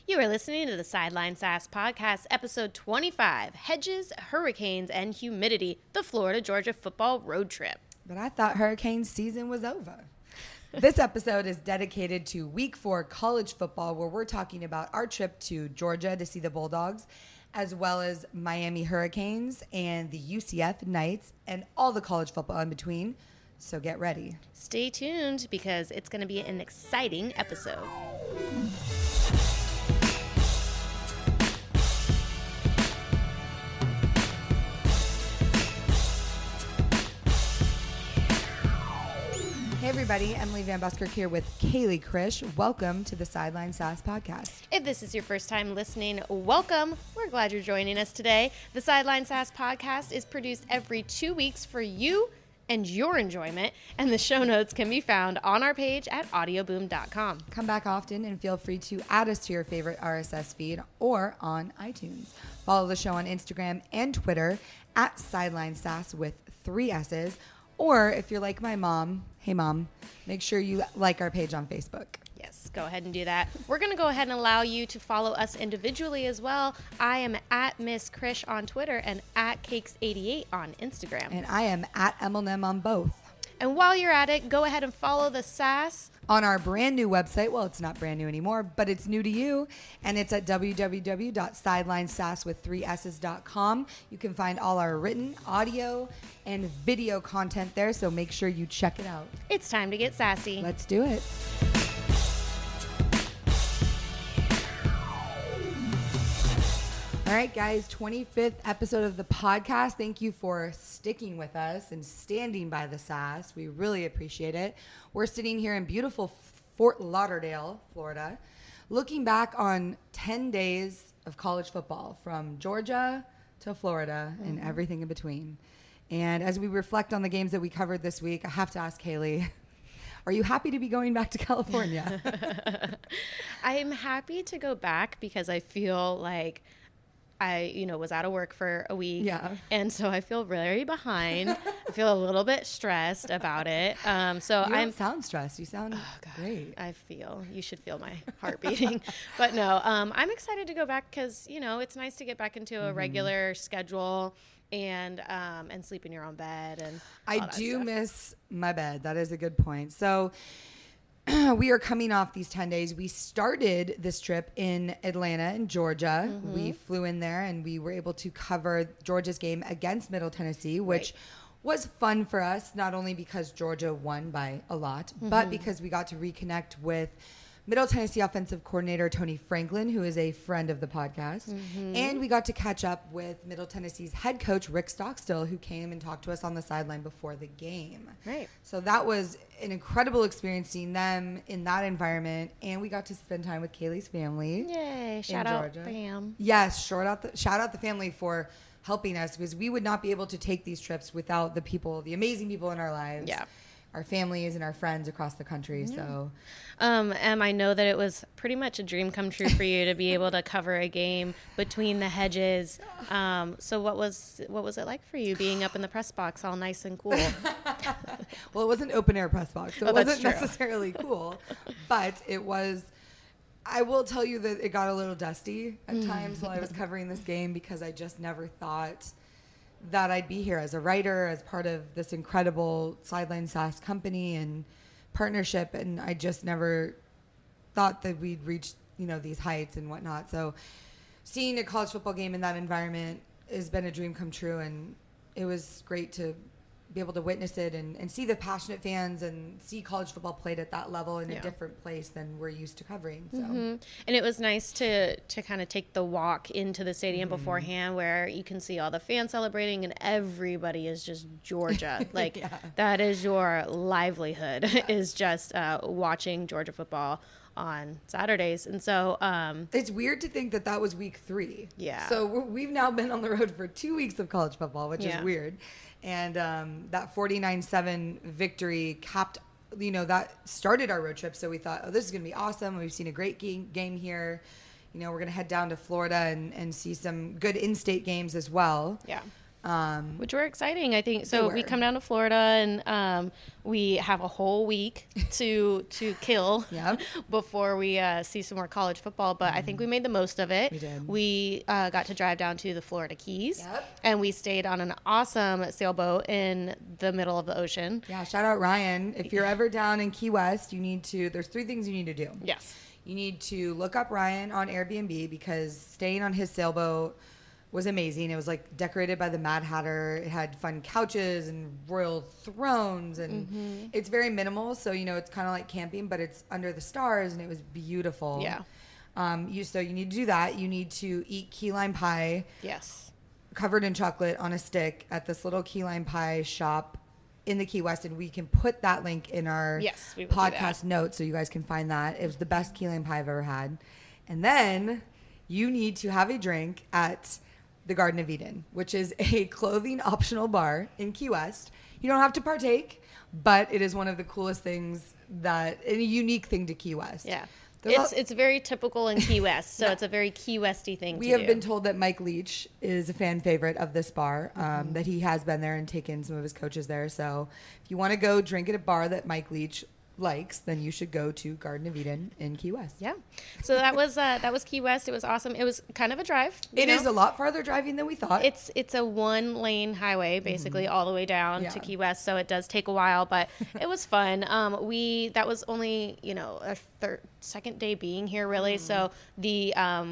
You are listening to the Sideline Sass Podcast, episode 25, Hedges, Hurricanes, and Humidity, the Florida-Georgia football road trip. But I thought hurricane season was over. This episode is dedicated to week 4 college football, where we're talking about our trip to Georgia to see the Bulldogs, as well as Miami Hurricanes and the UCF Knights and all the college football in between. So get ready. Stay tuned because it's going to be an exciting episode. Hey everybody, Emily Van Buskirk here with Kaylee Krish. Welcome to the Sideline Sass Podcast. If this is your first time listening, welcome. We're glad you're joining us today. The Sideline Sass Podcast is produced every 2 weeks for you and your enjoyment, and the show notes can be found on our page at audioboom.com. Come back often and feel free to add us to your favorite RSS feed or on iTunes. Follow the show on Instagram and Twitter at Sideline Sass with 3 S's. Or if you're like my mom, hey mom, make sure you like our page on Facebook. Yes, go ahead and do that. We're going to go ahead and allow you to follow us individually as well. I am at Miss Krish on Twitter and at Cakes88 on Instagram. And I am at Eminem on both. And while you're at it, go ahead and follow the Sass on our brand new website. Well, it's not brand new anymore, but it's new to you. And it's at www.sidelinesass.com. You can find all our written, audio, and video content there. So make sure you check it out. It's time to get sassy. Let's do it. All right, guys, 25th episode of the podcast. Thank you for sticking with us and standing by the sass. We really appreciate it. We're sitting here in beautiful Fort Lauderdale, Florida, looking back on 10 days of college football from Georgia to Florida and everything in between. And as we reflect on the games that we covered this week, I have to ask Kaylee, are you happy to be going back to California? I am happy to go back because I feel like I was out of work for a week. Yeah. And so I feel very behind. I feel a little bit stressed about it. So You don't sound stressed. You sound great. You should feel my heart beating. But no, I'm excited to go back because, it's nice to get back into a regular schedule and sleep in your own bed. And I do miss my bed. That is a good point. So we are coming off these 10 days. We started this trip in Atlanta in Georgia. We flew in there and we were able to cover Georgia's game against Middle Tennessee, which was fun for us, not only because Georgia won by a lot, but because we got to reconnect with Middle Tennessee offensive coordinator Tony Franklin, who is a friend of the podcast. And we got to catch up with Middle Tennessee's head coach, Rick Stockstill, who came and talked to us on the sideline before the game. Right. So that was an incredible experience seeing them in that environment. And we got to spend time with Kaylee's family. Yay. Shout out fam. Yes, shout out the family for helping us, because we would not be able to take these trips without the amazing people in our lives. Yeah. Our families and our friends across the country. Yeah. So, I know that it was pretty much a dream come true for you to be able to cover a game between the hedges. So what was it like for you being up in the press box all nice and cool? Well, it was an open air press box, so it that's wasn't true. necessarily cool, but it was. I will tell you that it got a little dusty at times while I was covering this game, because I just never thought that I'd be here as a writer, as part of this incredible Sideline Sass company and partnership. And I just never thought that we'd reach, these heights and whatnot. So seeing a college football game in that environment has been a dream come true. And it was great to be able to witness it and see the passionate fans and see college football played at that level in a different place than we're used to covering. So. And it was nice to kind of take the walk into the stadium beforehand, where you can see all the fans celebrating and everybody is just Georgia. Like that is your livelihood, is just watching Georgia football on Saturdays. And so it's weird to think that was week 3. Yeah. So we've now been on the road for 2 weeks of college football, which is weird. And that 49-7 victory capped, that started our road trip. So we thought, this is going to be awesome. We've seen a great game here. We're going to head down to Florida and see some good in-state games as well. Yeah. Which were exciting, I think. So we come down to Florida, and we have a whole week to kill before we see some more college football. But I think we made the most of it. We did. We got to drive down to the Florida Keys, and we stayed on an awesome sailboat in the middle of the ocean. Yeah, shout out Ryan. If you're ever down in Key West, there's 3 things you need to do. Yes. You need to look up Ryan on Airbnb, because staying on his sailboat was amazing. It was like decorated by the Mad Hatter. It had fun couches and royal thrones, and it's very minimal. So, it's kind of like camping, but it's under the stars, and it was beautiful. Yeah. So you need to do that. You need to eat key lime pie. Yes. Covered in chocolate on a stick at this little key lime pie shop in the Key West, and we can put that link in our podcast notes so you guys can find that. It was the best key lime pie I've ever had. And then you need to have a drink at the Garden of Eden, which is a clothing optional bar in Key West. You don't have to partake, but it is one of the coolest things a unique thing to Key West. Yeah. It's very typical in Key West, so it's a very Key Westy thing to do. We have been told that Mike Leach is a fan favorite of this bar, that he has been there and taken some of his coaches there. So if you want to go drink at a bar that Mike Leach likes, then you should go to Garden of Eden in Key West. Yeah. So that was Key West. It was awesome. It was kind of a drive. It is a lot farther driving than we thought. It's a 1-lane highway basically all the way down to Key West, so it does take a while, but it was fun. That was only, our second day being here really. So the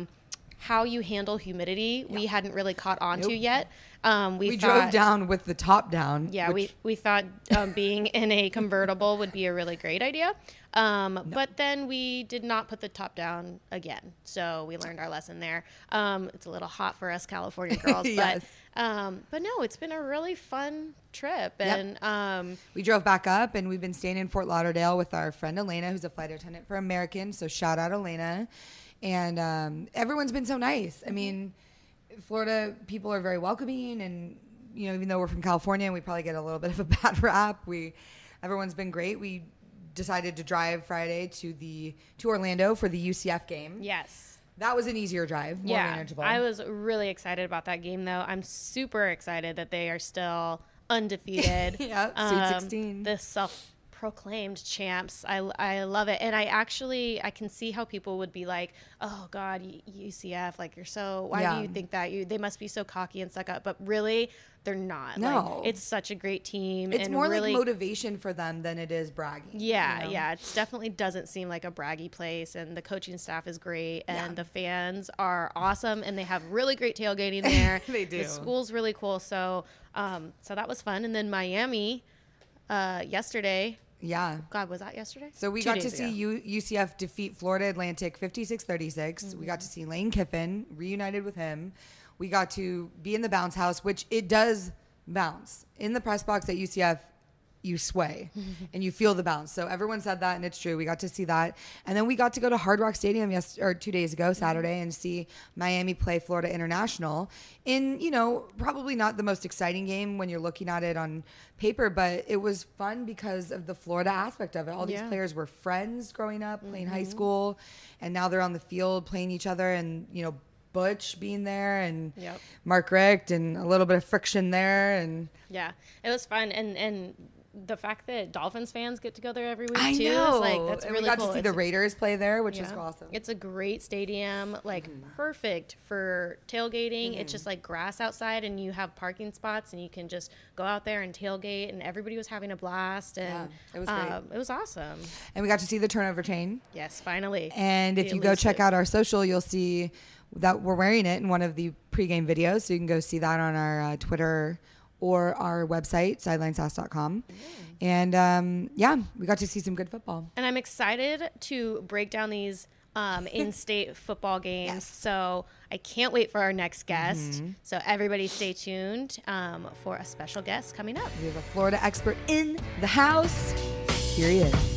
how you handle humidity, we hadn't really caught on to yet. We drove down with the top down. Yeah, we thought being in a convertible would be a really great idea. But then we did not put the top down again. So we learned our lesson there. It's a little hot for us California girls. Yes. But no, it's been a really fun trip. And we drove back up, and we've been staying in Fort Lauderdale with our friend Elena, who's a flight attendant for American. So shout out Elena. And everyone's been so nice. I mean, Florida people are very welcoming, and even though we're from California and we probably get a little bit of a bad rap, everyone's been great. We decided to drive Friday to Orlando for the UCF game. Yes. That was an easier drive, more manageable. I was really excited about that game, though. I'm super excited that they are still undefeated. Yeah, Sweet 16. The self-proclaimed champs. I love it. And I can see how people would be like, oh, God, UCF, like, you're so, why do you think that? They must be so cocky and stuck up. But really, they're not. No. Like, it's such a great team. It's and more really, like motivation for them than it is bragging. Yeah, yeah. It definitely doesn't seem like a braggy place, and the coaching staff is great, and the fans are awesome, and they have really great tailgating there. They do. The school's really cool, so that was fun. And then Miami yesterday. Yeah. God, was that yesterday? So we got to see UCF defeat Florida Atlantic 56-36. Mm-hmm. We got to see Lane Kiffin, reunited with him. We got to be in the bounce house, which it does bounce. In the press box at UCF, you sway and you feel the bounce. So everyone said that, and it's true. We got to see that. And then we got to go to Hard Rock Stadium 2 days ago, Saturday, and see Miami play Florida International in, probably not the most exciting game when you're looking at it on paper, but it was fun because of the Florida aspect of it. All these players were friends growing up, playing high school, and now they're on the field playing each other, and, Butch being there, and Mark Richt, and a little bit of friction there. And yeah, it was fun. And the fact that Dolphins fans get to go there every week I too know. is like, that's really cool. We got to see the Raiders play there, which is awesome. It's a great stadium, like perfect for tailgating. It's just like grass outside, and you have parking spots, and you can just go out there and tailgate, and everybody was having a blast, and it was great. It was awesome. And we got to see the turnover chain. Yes, finally. And if you go check out our social, you'll see that we're wearing it in one of the pregame videos, so you can go see that on our Twitter or our website, sidelinesass.com. And we got to see some good football. And I'm excited to break down these in-state football games. Yes. So I can't wait for our next guest. So everybody stay tuned for a special guest coming up. We have a Florida expert in the house. Here he is.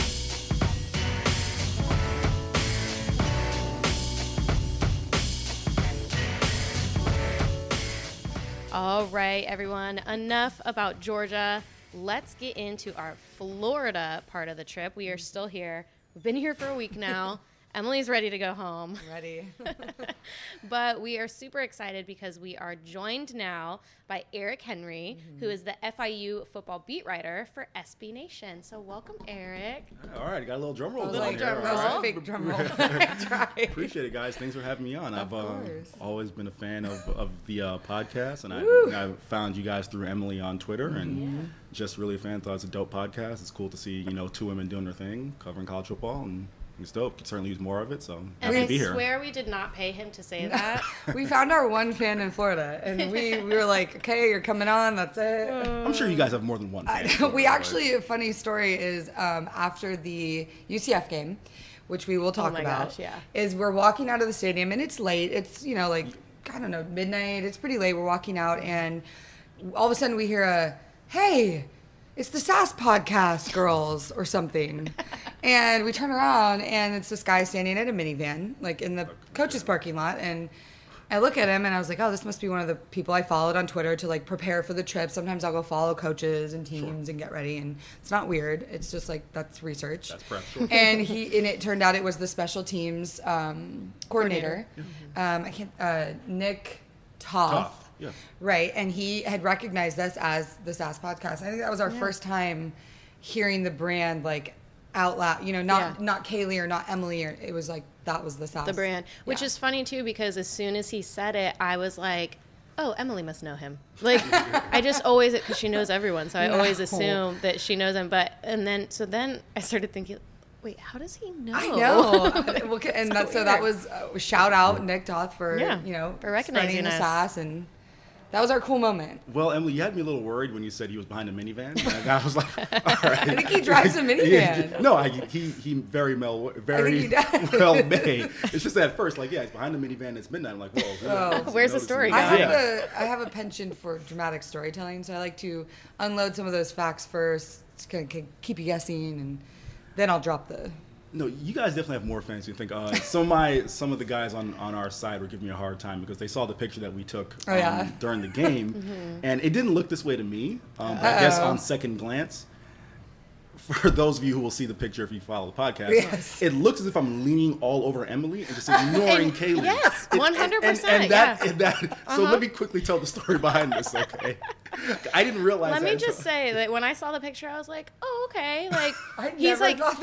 All right, everyone, enough about Georgia. Let's get into our Florida part of the trip. We are still here. We've been here for a week now. Emily's ready to go home. Ready. But we are super excited because we are joined now by Eric Henry, who is the FIU football beat writer for SB Nation. So welcome, Eric. All right, got a little drum roll. Little drum That was roll. a fake drum roll. Appreciate it, guys. Thanks for having me on. I've always been a fan of the podcast, and I found you guys through Emily on Twitter, and just really a fan. Thought it's a dope podcast. It's cool to see two women doing their thing, covering college football, and it's dope. Could certainly use more of it. So And happy I to be here. swear we did not pay him to say that. We found our one fan in Florida, and we were like, okay, you're coming on, that's it. I'm sure you guys have more than one fan. We actually, a funny story is after the UCF game, which we will talk about, gosh, yeah. is we're walking out of the stadium, and it's late. It's, like, I don't know, midnight. It's pretty late. We're walking out, and all of a sudden we hear a, hey, it's the SAS podcast, girls, or something. And we turn around, and it's this guy standing at a minivan, like in the coach's parking lot. And I look at him, and I was like, oh, this must be one of the people I followed on Twitter to, like, prepare for the trip. Sometimes I'll go follow coaches and teams and get ready. And it's not weird. It's just, like, that's research. That's prep. Sure. And it turned out it was the special teams coordinator. Nick Toth. Yeah. Right, and he had recognized us as the SAS podcast. I think that was our first time hearing the brand like out loud. Not Kaylee or not Emily, or it was like that was the SAS. The brand, which is funny too, because as soon as he said it, I was like, oh, Emily must know him. Like, I just always, because she knows everyone, so I always assume that she knows him. But then I started thinking, wait, how does he know? I know. And that was shout out Nick Toth for for recognizing spreading the us. SAS, and that was our cool moment. Well, Emily, you had me a little worried when you said he was behind a minivan. And I was like, all right. I think he drives a minivan. No, he very well may. It's just that at first, he's behind the minivan. It's midnight. I'm like, whoa. Where's the story going? I have a penchant for dramatic storytelling, so I like to unload some of those facts first, to kind of keep you guessing, and then I'll drop the. No, you guys definitely have more fans. You think some of the guys on our side were giving me a hard time because they saw the picture that we took during the game, and it didn't look this way to me. But I guess on second glance, for those of you who will see the picture if you follow the podcast, it looks as if I'm leaning all over Emily and just ignoring Kaylee. Yes, 100%. So let me quickly tell the story behind this, okay? I didn't realize that. Let me just say that when I saw the picture, I was like, oh, okay. Like, he's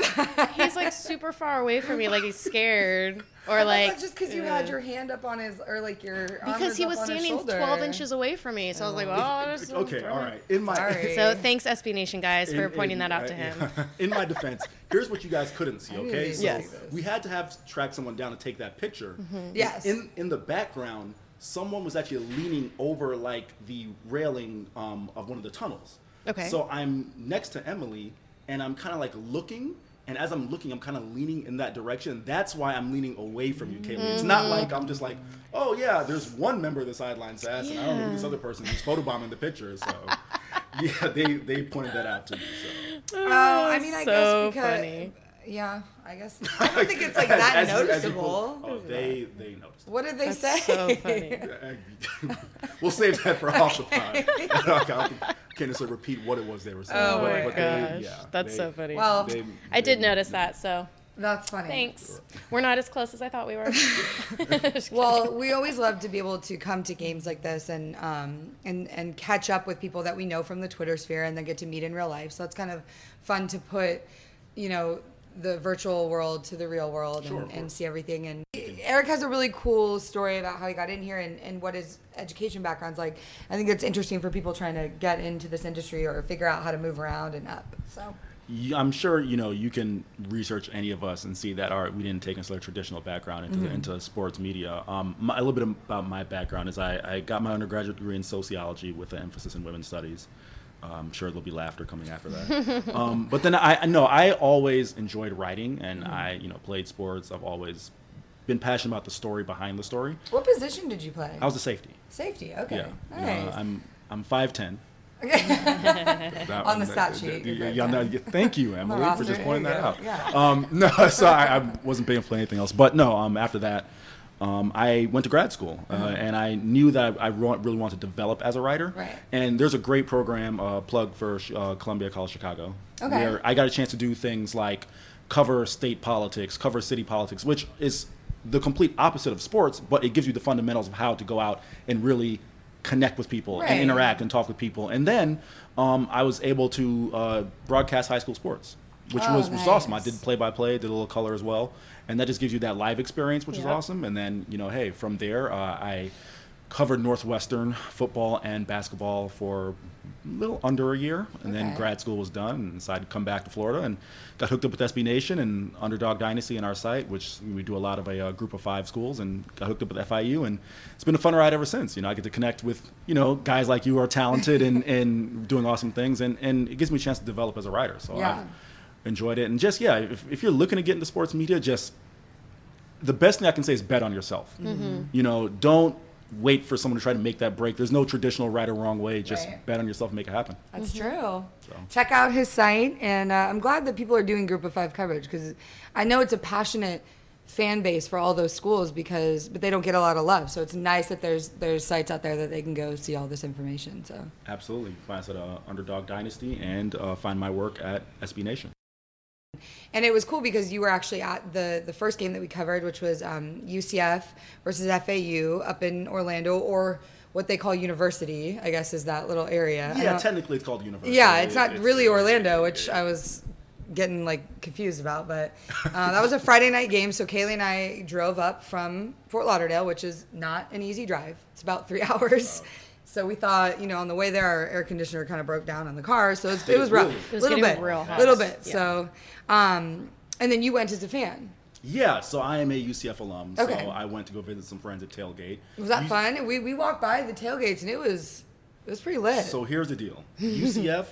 like super far away from me, like he's scared. Or like, just because you had your hand up on his, or like your arm because he was standing 12 inches away from me, so I was like, well, okay, all right. So thanks SB Nation guys for pointing that out to him. In my defense, here's what you guys couldn't see. Okay, so we had to track someone down to take that picture. Yes. In the background, someone was actually leaning over like the railing of one of the tunnels. Okay. So I'm next to Emily, and I'm kind of like looking. And as I'm looking, I'm kind of leaning in that direction. That's why I'm leaning away from you, Kaylee. It's not like I'm just like, oh, yeah, there's one member of the sideline SAS, and I don't know who this other person who's photobombing the picture. So, yeah, they pointed that out to me. So. I mean, I guess because... funny. Yeah, I guess. I don't think it's like that noticeable. They noticed. What did they say? So funny. We'll save that for off the pod. I can't necessarily repeat what it was they were saying. Oh my gosh, that's so funny. Well, I did notice that, so that's funny. thanks. We're not as close as I thought we were. Well, we always love to be able to come to games like this and catch up with people that we know from the Twitter sphere and then get to meet in real life. So it's kind of fun to put, the virtual world to the real world and see everything. And Eric has a really cool story about how he got in here and what his education background's like. I think it's interesting for people trying to get into this industry or figure out how to move around and up. So I'm sure you can research any of us and see that we didn't take a traditional background into sports media. A little bit about my background is I got my undergraduate degree in sociology with an emphasis in women's studies. I'm sure there'll be laughter coming after that. But then I always enjoyed writing, and I played sports. I've always been passionate about the story behind the story. What position did you play? I was a safety. Safety, okay. Yeah. Nice. I'm 5'10". On the stat sheet. Thank you, Emily, for just pointing that out. Yeah. No, so I wasn't paying for anything else. But no, after that, I went to grad school, and I knew that I really wanted to develop as a writer. Right. And there's a great program, plug for Columbia College Chicago, where I got a chance to do things like cover state politics, cover city politics, which is the complete opposite of sports, but it gives you the fundamentals of how to go out and really connect with people and interact and talk with people. And then I was able to broadcast high school sports, which was awesome. I did play-by-play, did a little color as well. And that just gives you that live experience, which is awesome. And then, hey, from there, I covered Northwestern football and basketball for a little under a year, and then grad school was done, and decided to come back to Florida and got hooked up with SB Nation and Underdog Dynasty in our site, which we do a lot of a group of 5 schools, and got hooked up with FIU, and it's been a fun ride ever since. I get to connect with guys like you who are talented and doing awesome things, and it gives me a chance to develop as a writer. So I've enjoyed it, and just if you're looking to get into sports media, just the best thing I can say is bet on yourself. Don't wait for someone to try to make that break. There's no traditional right or wrong way. Just bet on yourself and make it happen. That's true. So. Check out his site, and I'm glad that people are doing Group of 5 coverage, because I know it's a passionate fan base for all those schools, but they don't get a lot of love. So it's nice that there's sites out there that they can go see all this information. So absolutely, find us at Underdog Dynasty, and find my work at SB Nation. And it was cool because you were actually at the first game that we covered, which was UCF versus FAU up in Orlando, or what they call University, I guess is that little area. Yeah, technically it's called University. Yeah, it's not really Orlando, which I was getting confused about. But that was a Friday night game, so Kaylee and I drove up from Fort Lauderdale, which is not an easy drive. It's about 3 hours. So we thought, on the way there, our air conditioner kind of broke down in the car. So it was rough. It was getting real hot. Little bit. Yeah. So, and then you went as a fan. Yeah, so I am a UCF alum. Okay. So I went to go visit some friends at Tailgate. Was that fun? We walked by the tailgates, and it was pretty lit. So here's the deal. UCF,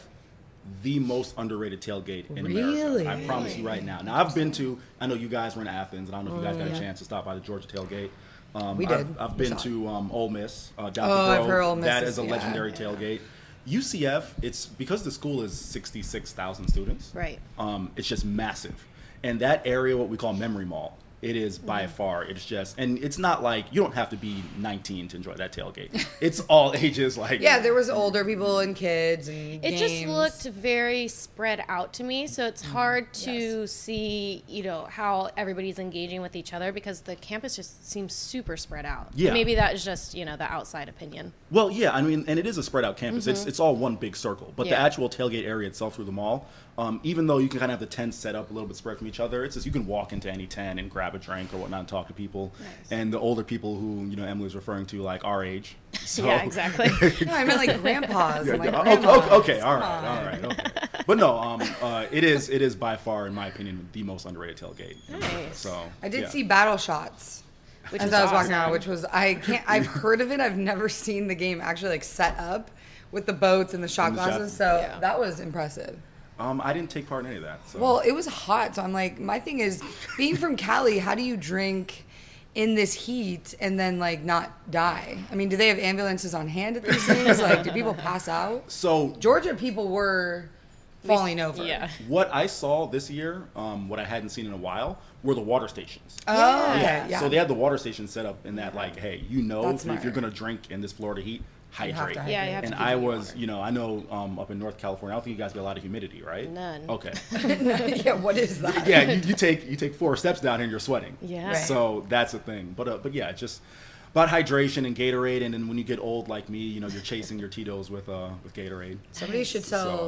the most underrated tailgate in Really? America. I promise you right now. Now, I know you guys were in Athens, and I don't know if you guys got a chance to stop by the Georgia tailgate. We did. I've been to Ole Miss. Down the I've heard Ole Miss that is a legendary tailgate. UCF, it's because the school is 66,000 students. Right. It's just massive. And that area, what we call Memory Mall, it is by far, it's just, and it's not like, you don't have to be 19 to enjoy that tailgate. It's all ages. Yeah, there was older people and kids and It games. just looked very spread out to me, so it's hard to see, how everybody's engaging with each other, because the campus just seems super spread out. Yeah. Maybe that is just, the outside opinion. Well, yeah, and it is a spread out campus. It's all one big circle. But the actual tailgate area itself through the mall, even though you can kind of have the tents set up a little bit spread from each other, it's just you can walk into any tent and grab a drink or whatnot and talk to people. Nice. And the older people who, Emily's referring to, our age. So. Yeah, exactly. No, I meant grandpas. Yeah, and okay, okay, all right, okay. But no, it is by far, in my opinion, the most underrated tailgate. Nice. So I did see Battle Shots. Which as is I was walking awesome. out, which was I've heard of it. I've never seen the game actually set up with the boats and the shot glasses. So that was impressive. I didn't take part in any of that. So. Well, it was hot, so I'm like, my thing is, being from Cali, how do you drink in this heat and then not die? I mean, do they have ambulances on hand at these things? Do people pass out? So Georgia people were falling over. Yeah. what I saw this year, what I hadn't seen in a while, were the water stations. Oh, okay. Yeah. So they had the water stations set up in that, hey, That's if you're smart. gonna drink in this Florida heat, hydrate. have to Yeah, you have And to I keep was, I know up in North California, I don't think you guys get a lot of humidity, right? None. Okay. Yeah, what is that? Yeah, you take 4 steps down here and you're sweating. Yeah. Right. So that's the thing. But yeah, it's just about hydration and Gatorade, and then when you get old like me, you're chasing your Tito's with Gatorade. Somebody should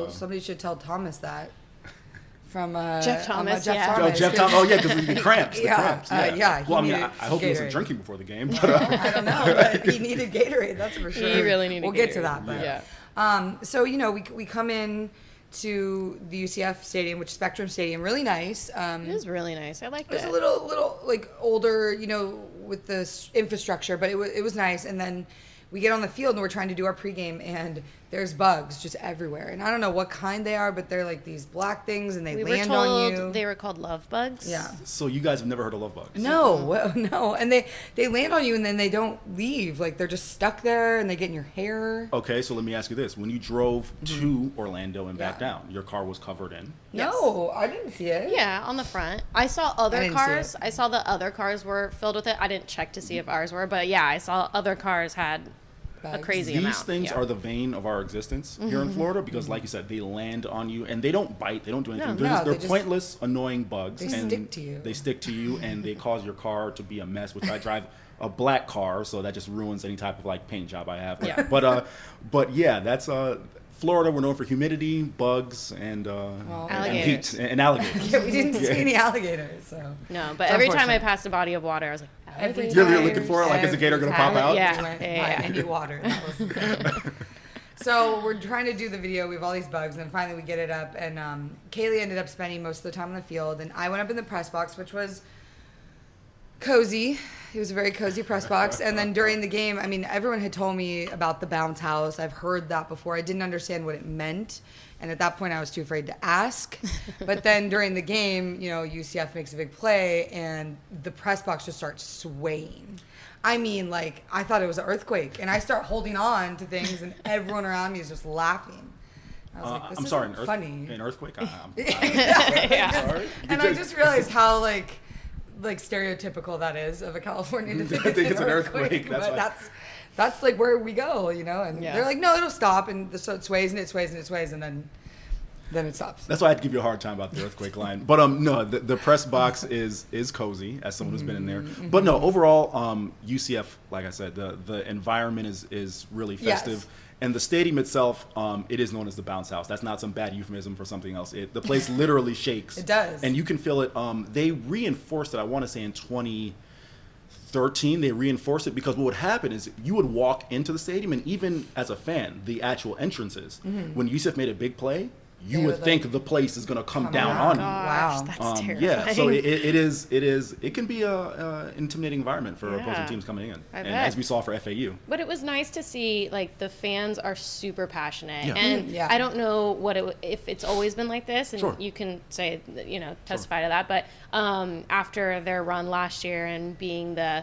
tell Thomas that. From Jeff Thomas, Jeff yeah. Thomas. Jeff Thomas. Oh yeah, because the cramps. The Yeah, cramps. yeah, he Well, I mean, needed I hope he wasn't Gatorade. drinking before the game. But, I don't know, but he needed Gatorade, that's for sure. He really needed We'll get to Gatorade. that. But, Yeah. So, we come in to the UCF stadium, which is Spectrum Stadium, really nice. It was really nice. I liked It was it. a little older, with the infrastructure, but it was nice. And then we get on the field and we're trying to do our pregame, and there's bugs just everywhere. And I don't know what kind they are, but they're these black things, and they We were land on told you. they were called love bugs. Yeah. so you guys have never heard of love bugs? No, and they land on you and then they don't leave. They're just stuck there and they get in your hair. Okay, so let me ask you this: when you drove to Orlando and back Yeah. down, your car was covered in. No, I didn't see it. Yeah, on the front. I saw other didn't see cars. it. I saw the other cars were filled with it. I didn't check to see if ours were, but yeah, I saw other cars had a crazy These amount. things are the vein of our existence here in Florida because, like you said, they land on you and they don't bite. They don't do anything. They're pointless, annoying bugs. They stick to you. They stick to you and they cause your car to be a mess, which I drive a black car, so that just ruins any type of like paint job I have. Yeah. But yeah, that's Florida. We're known for humidity, bugs, and alligators. And heat and alligators. Yeah, we didn't see any alligators. So No, but every time I passed a body of water, I was like, every alligators. You're looking for it, like, is the gator gonna pop out? Yeah. Any water. That was So we're trying to do the video. We have all these bugs, and finally we get it up. And Kaylee ended up spending most of the time on the field, and I went up in the press box, which was cozy. It was a very cozy press box. And then during the game, I mean, everyone had told me about the bounce house. I've heard that before. I didn't understand what it meant. And at that point, I was too afraid to ask. But then during the game, you know, UCF makes a big play, and the press box just starts swaying. I mean, like, I thought it was an earthquake. And I start holding on to things, and everyone around me is just laughing. I was like, this I'm sorry, funny. An earthquake? Sorry. And I just realized how, like stereotypical that is of a Californian to think it's an earthquake. That's like where we go, you know. And they're like, no, it'll stop, and so it sways and it sways and it sways, and then it stops. That's why I had to give you a hard time about the earthquake line. But no, the press box is cozy as someone who's been in there. But no, overall, UCF, like I said, the environment is really festive. Yes. And the stadium itself, it is known as the bounce house. That's not some bad euphemism for something else. The place literally shakes. It does. And you can feel it. They reinforced it, I want to say, in 2013. They reinforced it because what would happen is you would walk into the stadium, and even as a fan, the actual entrances, when UCF made a big play, you would think the place is going to come down on you. Wow, that's terrifying. Yeah, so it can be a intimidating environment for opposing teams coming in, and as we saw for FAU. But it was nice to see, like, the fans are super passionate, Yeah. and I don't know if it's always been like this, and Sure. you can say, you know, testify to that. But after their run last year and being the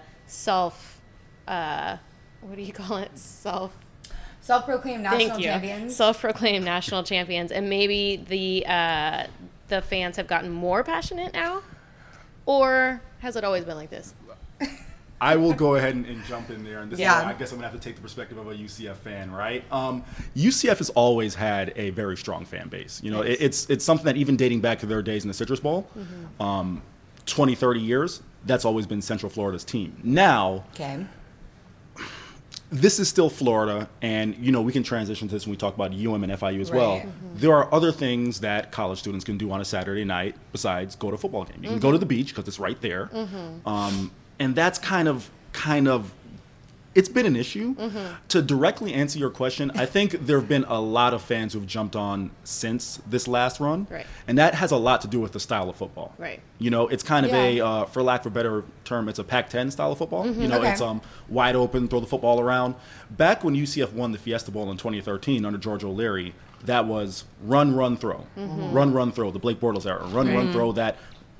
what do you call it? Self-proclaimed national champions. Self-proclaimed national champions, and maybe the fans have gotten more passionate now, or has it always been like this? I will go ahead and jump in there, and this is Yeah. where I guess I'm gonna have to take the perspective of a UCF fan, right? UCF has always had a very strong fan base. You know, it's something that even dating back to their days in the Citrus Bowl, 20, 30 years, that's always been Central Florida's team. Now, this is still Florida, and you know we can transition to this when we talk about UM and FIU as well. There are other things that college students can do on a Saturday night besides go to a football game. You can go to the beach because it's right there, and that's kind of it's been an issue. To directly answer your question, I think there have been a lot of fans who've jumped on since this last run, and that has a lot to do with the style of football. You know, it's kind of a, for lack of a better term, it's a Pac-10 style of football. You know, it's wide open, throw the football around. Back when UCF won the Fiesta Bowl in 2013 under George O'Leary, that was run, throw. Run, throw, the Blake Bortles era. Run, throw, that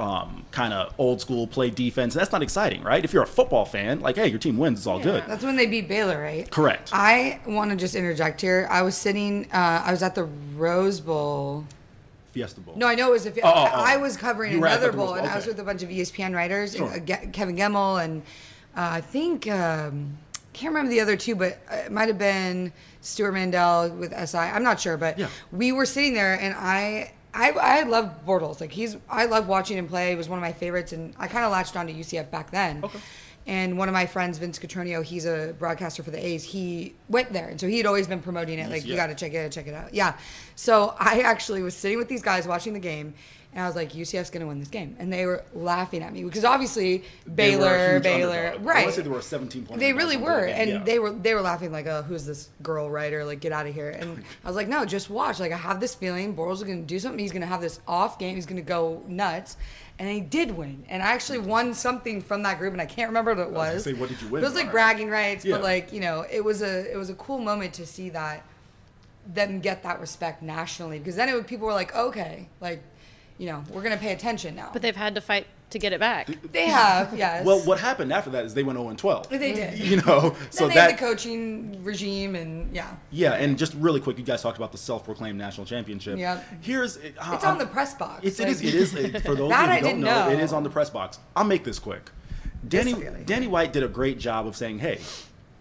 kind of old school play defense. That's not exciting, right? If you're a football fan, like, hey, your team wins, it's all good. That's when they beat Baylor, right? Correct. I want to just interject here. I was sitting, I was at the Rose Bowl. Fiesta Bowl. No, I know it was I was covering another bowl, and okay. I was with a bunch of ESPN writers, Sure. Kevin Gemmel, and I think, can't remember the other two, but it might have been Stuart Mandel with SI. I'm not sure, but we were sitting there, and I love Bortles. Like, I love watching him play. He was one of my favorites, and I kind of latched on to UCF back then. Okay. And one of my friends, Vince Cotroneo, he's a broadcaster for the A's. He went there, and so he had always been promoting it. Like, you got to check it out. Yeah. So I actually was sitting with these guys watching the game, and I was like, UCF's going to win this game. And they were laughing at me because obviously Baylor, right? I want to say they were 17 points. They really were, and they were laughing like, "Oh, who's this girl writer? Like, get out of here!" And I was like, "No, just watch. Like, I have this feeling Bortles is going to do something. He's going to have this off game. He's going to go nuts." And he did win, and I actually won something from that group, and I can't remember what it was. I was gonna say, what did you win? It was like bragging rights, but like, you know, it was a cool moment to see that them get that respect nationally, because then people were like, okay, like, you know, we're gonna pay attention now. But they've had to fight to get it back. They have, yes. Well, what happened after that is they went 0-12. They did. You know, so they that had the coaching regime, and Yeah, and just really quick, you guys talked about the self-proclaimed national championship. Yeah. It's on the press box. It is. For those of you who don't know, it is on the press box. I'll make this quick. Danny White did a great job of saying, hey,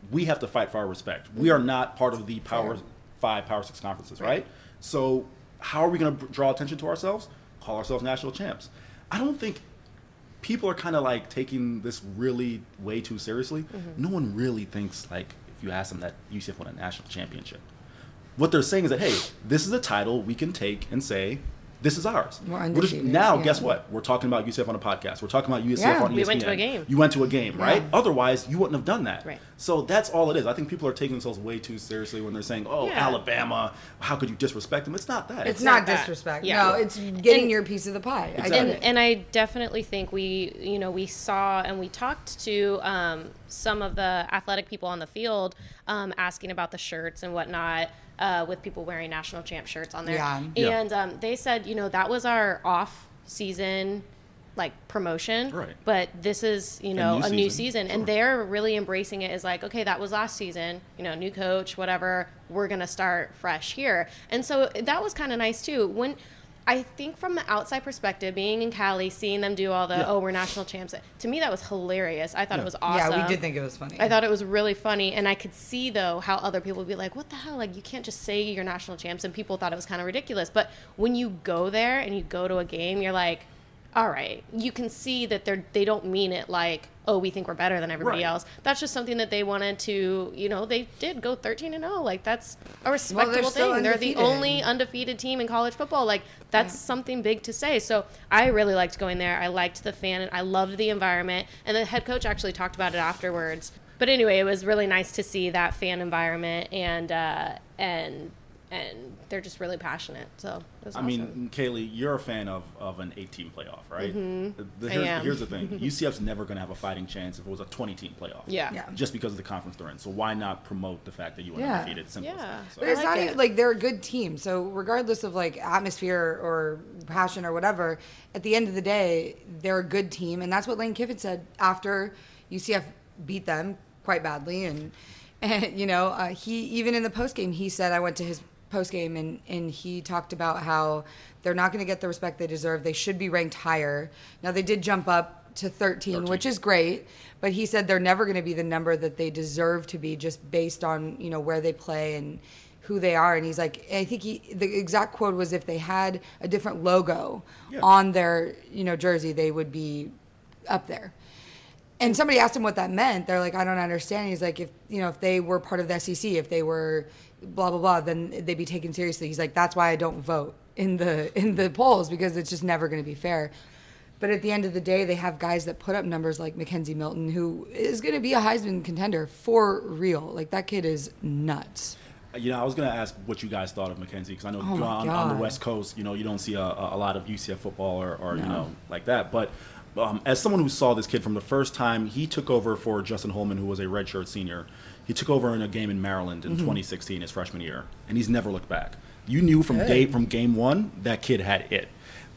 we have to fight for our respect. We are not part of the Power 5, Power 6 conferences, right? So how are we going to draw attention to ourselves? Call ourselves national champs. I don't think people are kind of like taking this really way too seriously. No one really thinks, like, if you ask them that UCF won a national championship. What they're saying is that, hey, this is a title we can take and say, this is ours. Guess what? We're talking about UCF on a podcast. We're talking about UCF on ESPN. We went to a game. You went to a game, right? Otherwise, you wouldn't have done that. Right. So that's all it is. I think people are taking themselves way too seriously when they're saying, Alabama, how could you disrespect them? It's not that. It's not disrespect. Yeah. No, it's getting your piece of the pie. Exactly. And I definitely think we saw and we talked to some of the athletic people on the field asking about the shirts and whatnot. With people wearing national champ shirts on there. And they said, that was our off-season promotion. Right. But this is, a new season. Sure. And they're really embracing it as like, okay, that was last season, new coach, whatever, we're going to start fresh here. And so that was kind of nice too. I think from the outside perspective, being in Cali, seeing them do all the, we're national champs, to me that was hilarious. I thought it was awesome. Yeah, we did think it was funny. I thought it was really funny. And I could see, though, how other people would be like, what the hell? Like, you can't just say you're national champs. And people thought it was kind of ridiculous. But when you go there and you go to a game, you're like, all right. You can see that they don't mean it like, oh, we think we're better than everybody else. That's just something that they wanted to, they did go 13-0. Like, that's a respectable thing. They're the only undefeated team in college football. Like, that's something big to say. So I really liked going there. I liked the fan, and I loved the environment. And the head coach actually talked about it afterwards. But anyway, it was really nice to see that fan environment, and they're just really passionate. So it was awesome. I mean, Kaylee, you're a fan of an 8-team playoff, right? Mm-hmm. Here's the thing. UCF's never going to have a fighting chance if it was a 20-team playoff. Yeah. Just because of the conference they're in. So why not promote the fact that you were undefeated? Simple as that. So. But it's not even, they're a good team. So regardless of, atmosphere or passion or whatever, at the end of the day, they're a good team. And that's what Lane Kiffin said after UCF beat them quite badly. And he, even in the postgame, he said, I went to his postgame and he talked about how they're not going to get the respect they deserve. They should be ranked higher. Now, they did jump up to 13, which is great, but he said they're never going to be the number that they deserve to be just based on, where they play and who they are. And he's like, I think the exact quote was, if they had a different logo on their, jersey, they would be up there. And somebody asked him what that meant. They're like, I don't understand. He's like, if they were part of the SEC, if they were blah, blah, blah, then they'd be taken seriously. He's like, that's why I don't vote in the polls, because it's just never going to be fair. But at the end of the day, they have guys that put up numbers like Mackenzie Milton, who is going to be a Heisman contender for real. Like, that kid is nuts. I was going to ask what you guys thought of Mackenzie, because I know on the West Coast, you don't see a lot of UCF football or like that. But as someone who saw this kid from the first time, he took over for Justin Holman, who was a redshirt senior. He took over in a game in Maryland in 2016, his freshman year, and he's never looked back. You knew from game one that kid had it.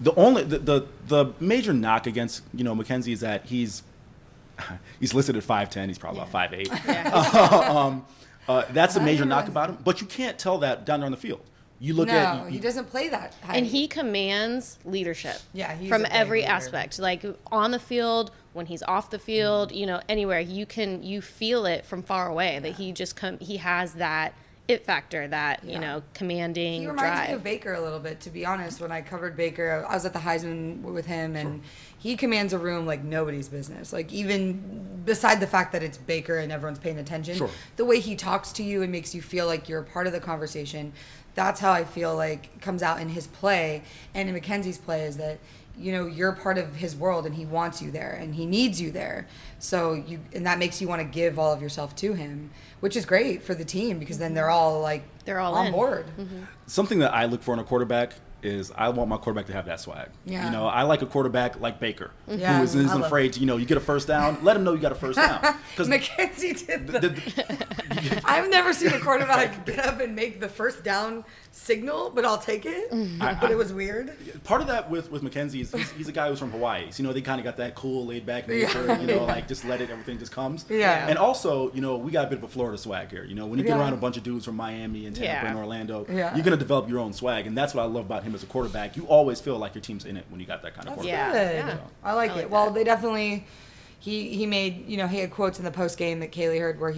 The major knock against Mackenzie is that he's listed at 5'10". He's probably about 5'8". That's a major knock about him. But you can't tell that down there on the field. You look at he doesn't play that high. And he commands leadership. Yeah, he's from every leader. aspect. Like on the field, when he's off the field, anywhere, you feel it from far away that he has that it factor, that commanding. He reminds drive. me of Baker a little bit, to be honest. When I covered Baker, I was at the Heisman with him, and he commands a room like nobody's business. Like, even beside the fact that it's Baker and everyone's paying attention, the way he talks to you and makes you feel like you're a part of the conversation. That's how I feel like comes out in his play and in Mackenzie's play, is that you're part of his world and he wants you there and he needs you there. So and that makes you want to give all of yourself to him, which is great for the team, because then they're all on board. Mm-hmm. Something that I look for in a quarterback is I want my quarterback to have that swag. Yeah. I like a quarterback like Baker, who isn't afraid to, you get a first down, let him know you got a first down. Mackenzie did I've never seen a quarterback get up and make the first down signal, but I'll take it. But it was weird. Part of that with Mackenzie is he's a guy who's from Hawaii. So, they kind of got that cool, laid-back nature, just let it, everything just comes. Yeah. And also, we got a bit of a Florida swag here. When you get around a bunch of dudes from Miami and Tampa and Orlando, you're going to develop your own swag. And that's what I love about him as a quarterback. You always feel like your team's in it when you got that kind of quarterback. Good. I like it. Well, they definitely, he made, he had quotes in the post game that Kaylee heard where he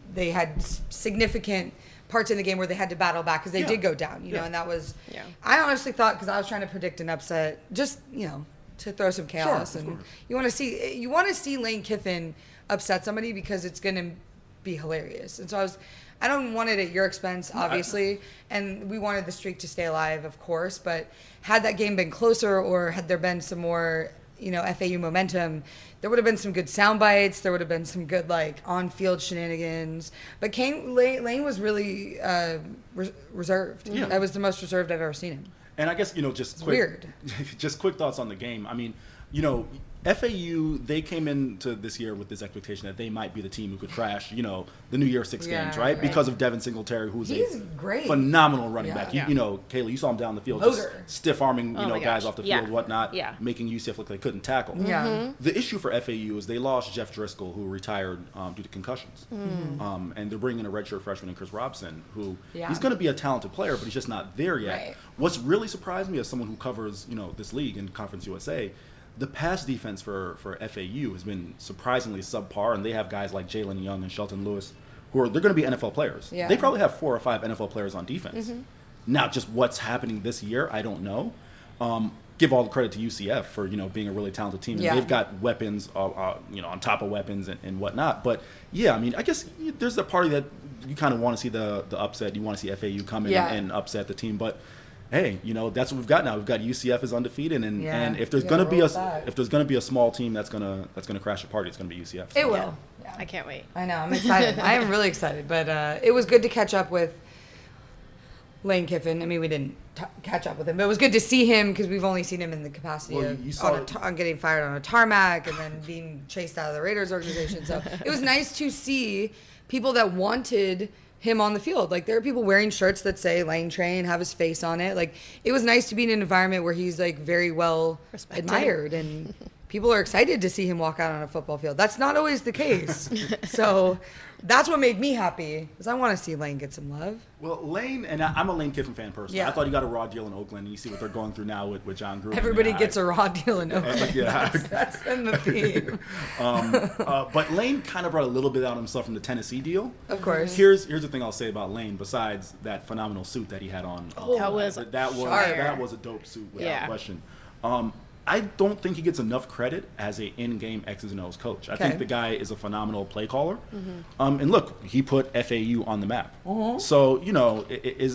they had significant parts in the game where they had to battle back because they did go down, you know, and that was, I honestly thought, because I was trying to predict an upset, just, you know, to throw some chaos. Sure, and you want to see Lane Kiffin upset somebody because it's going to be hilarious. And so I don't want it at your expense, obviously, and we wanted the streak to stay alive, of course, but had that game been closer or had there been some more, you know, FAU momentum, there would have been some good sound bites. There would have been some good, like, on-field shenanigans. But Lane was really reserved. Yeah. That was the most reserved I've ever seen him. And I guess, you know, just quick thoughts on the game. I mean, you know, FAU, they came into this year with this expectation that they might be the team who could crash, you know, the New Year's Six games, right? Because of Devin Singletary, who's a great, phenomenal running back. You know, Kayla, you saw him down the field, just stiff-arming, you know, guys off the field, whatnot, making UCF look like they couldn't tackle. The issue for FAU is they lost Jeff Driscoll, who retired due to concussions. And they're bringing in a redshirt freshman in Chris Robson, who he's going to be a talented player, but he's just not there yet. What's really surprised me as someone who covers, you know, this league in Conference USA, the pass defense for FAU has been surprisingly subpar, and they have guys like Jalen Young and Shelton Lewis they're going to be NFL players. They probably have 4 or 5 NFL players on defense. Now, just what's happening this year, I don't know. Give all the credit to UCF for, you know, being a really talented team. And they've got weapons, you know, on top of weapons and whatnot. But, yeah, I mean, I guess there's a party that you kind of want to see the upset. You want to see FAU come in and upset the team. But, hey, you know, that's what we've got now. We've got UCF is undefeated, and if there's going to be a small team that's gonna crash the party, it's going to be UCF. So. It will. Yeah. I can't wait. I know. I'm excited. I am really excited. But it was good to catch up with Lane Kiffin. I mean, we didn't catch up with him, but it was good to see him because we've only seen him in the capacity on getting fired on a tarmac and then being chased out of the Raiders organization. So it was nice to see people that wanted him on the field. Like, there are people wearing shirts that say Lane Train, have his face on it. Like, it was nice to be in an environment where he's, like, very well admired, and people are excited to see him walk out on a football field. That's not always the case. So that's what made me happy, because I want to see Lane get some love. Well, Lane, and I'm a Lane Kiffin fan personally. I thought he got a raw deal in Oakland, and you see what they're going through now with John Gruden. Everybody gets a raw deal in Oakland. That's been the theme. But Lane kind of brought a little bit out of himself from the Tennessee deal. Of course. Here's the thing I'll say about Lane, besides that phenomenal suit that he had on. That was a dope suit without question. I don't think he gets enough credit as a in-game X's and O's coach. I think the guy is a phenomenal play caller. And look, he put FAU on the map. So, you know,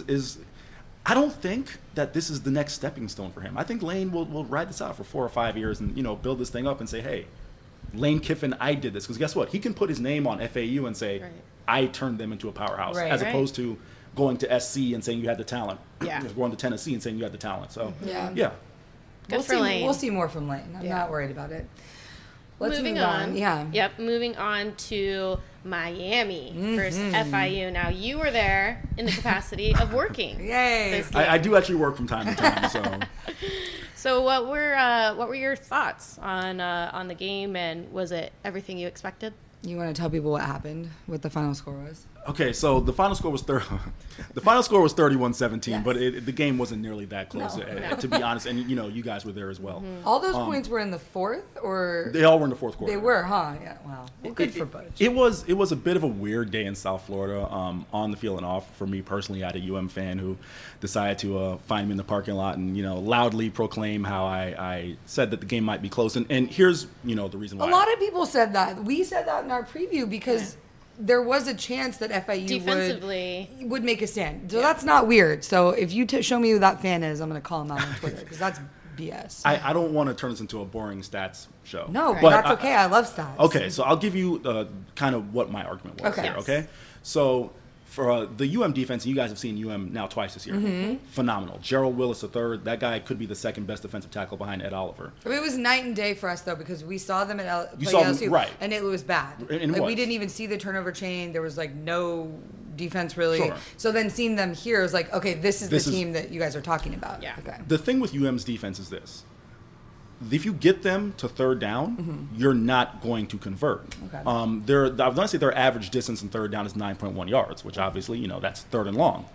I don't think that this is the next stepping stone for him. I think Lane will ride this out for 4 or 5 years and, you know, build this thing up and say, hey, Lane Kiffin, I did this. Because guess what? He can put his name on FAU and say, I turned them into a powerhouse, as opposed to going to SC and saying you had the talent. Going to Tennessee and saying you had the talent. So, yeah. We'll see more from Lane. I'm not worried about it. Let's move on. Moving on to Miami versus FIU. Now, you were there in the capacity of working. Yay! I do actually work from time to time. So what were your thoughts on the game, and was it everything you expected? You want to tell people what happened, what the final score was? Okay, so the final score was 31-17, but the game wasn't nearly that close, to be honest. And you know, you guys were there as well. All those points were in the fourth, or they all were in the fourth quarter. They were, huh? Yeah. Wow. Well, good for Butch. It was a bit of a weird day in South Florida, on the field and off. For me personally, I had a fan who decided to find me in the parking lot and, you know, loudly proclaim how I said that the game might be close. And here's, you know, the reason why. A lot of people said that. We said that in our preview because there was a chance that FIU defensively would make a stand. So that's not weird. So if you show me who that fan is, I'm going to call him out on Twitter because that's BS. I don't want to turn this into a boring stats show. No, but that's okay. I love stats. Okay, so I'll give you kind of what my argument was here, okay? So for the UM defense, you guys have seen UM now twice this year. Phenomenal. Gerald Willis III, that guy could be the second best defensive tackle behind Ed Oliver. I mean, it was night and day for us, though, because we saw them at LSU, and it was bad. And we didn't even see the turnover chain. There was, like, no defense, really. So then seeing them here is like, okay, this is the team that you guys are talking about. Yeah. Okay. The thing with UM's defense is this. If you get them to third down, you're not going to convert. Okay. I was going to say their average distance in third down is 9.1 yards, which obviously, you know, that's third and long.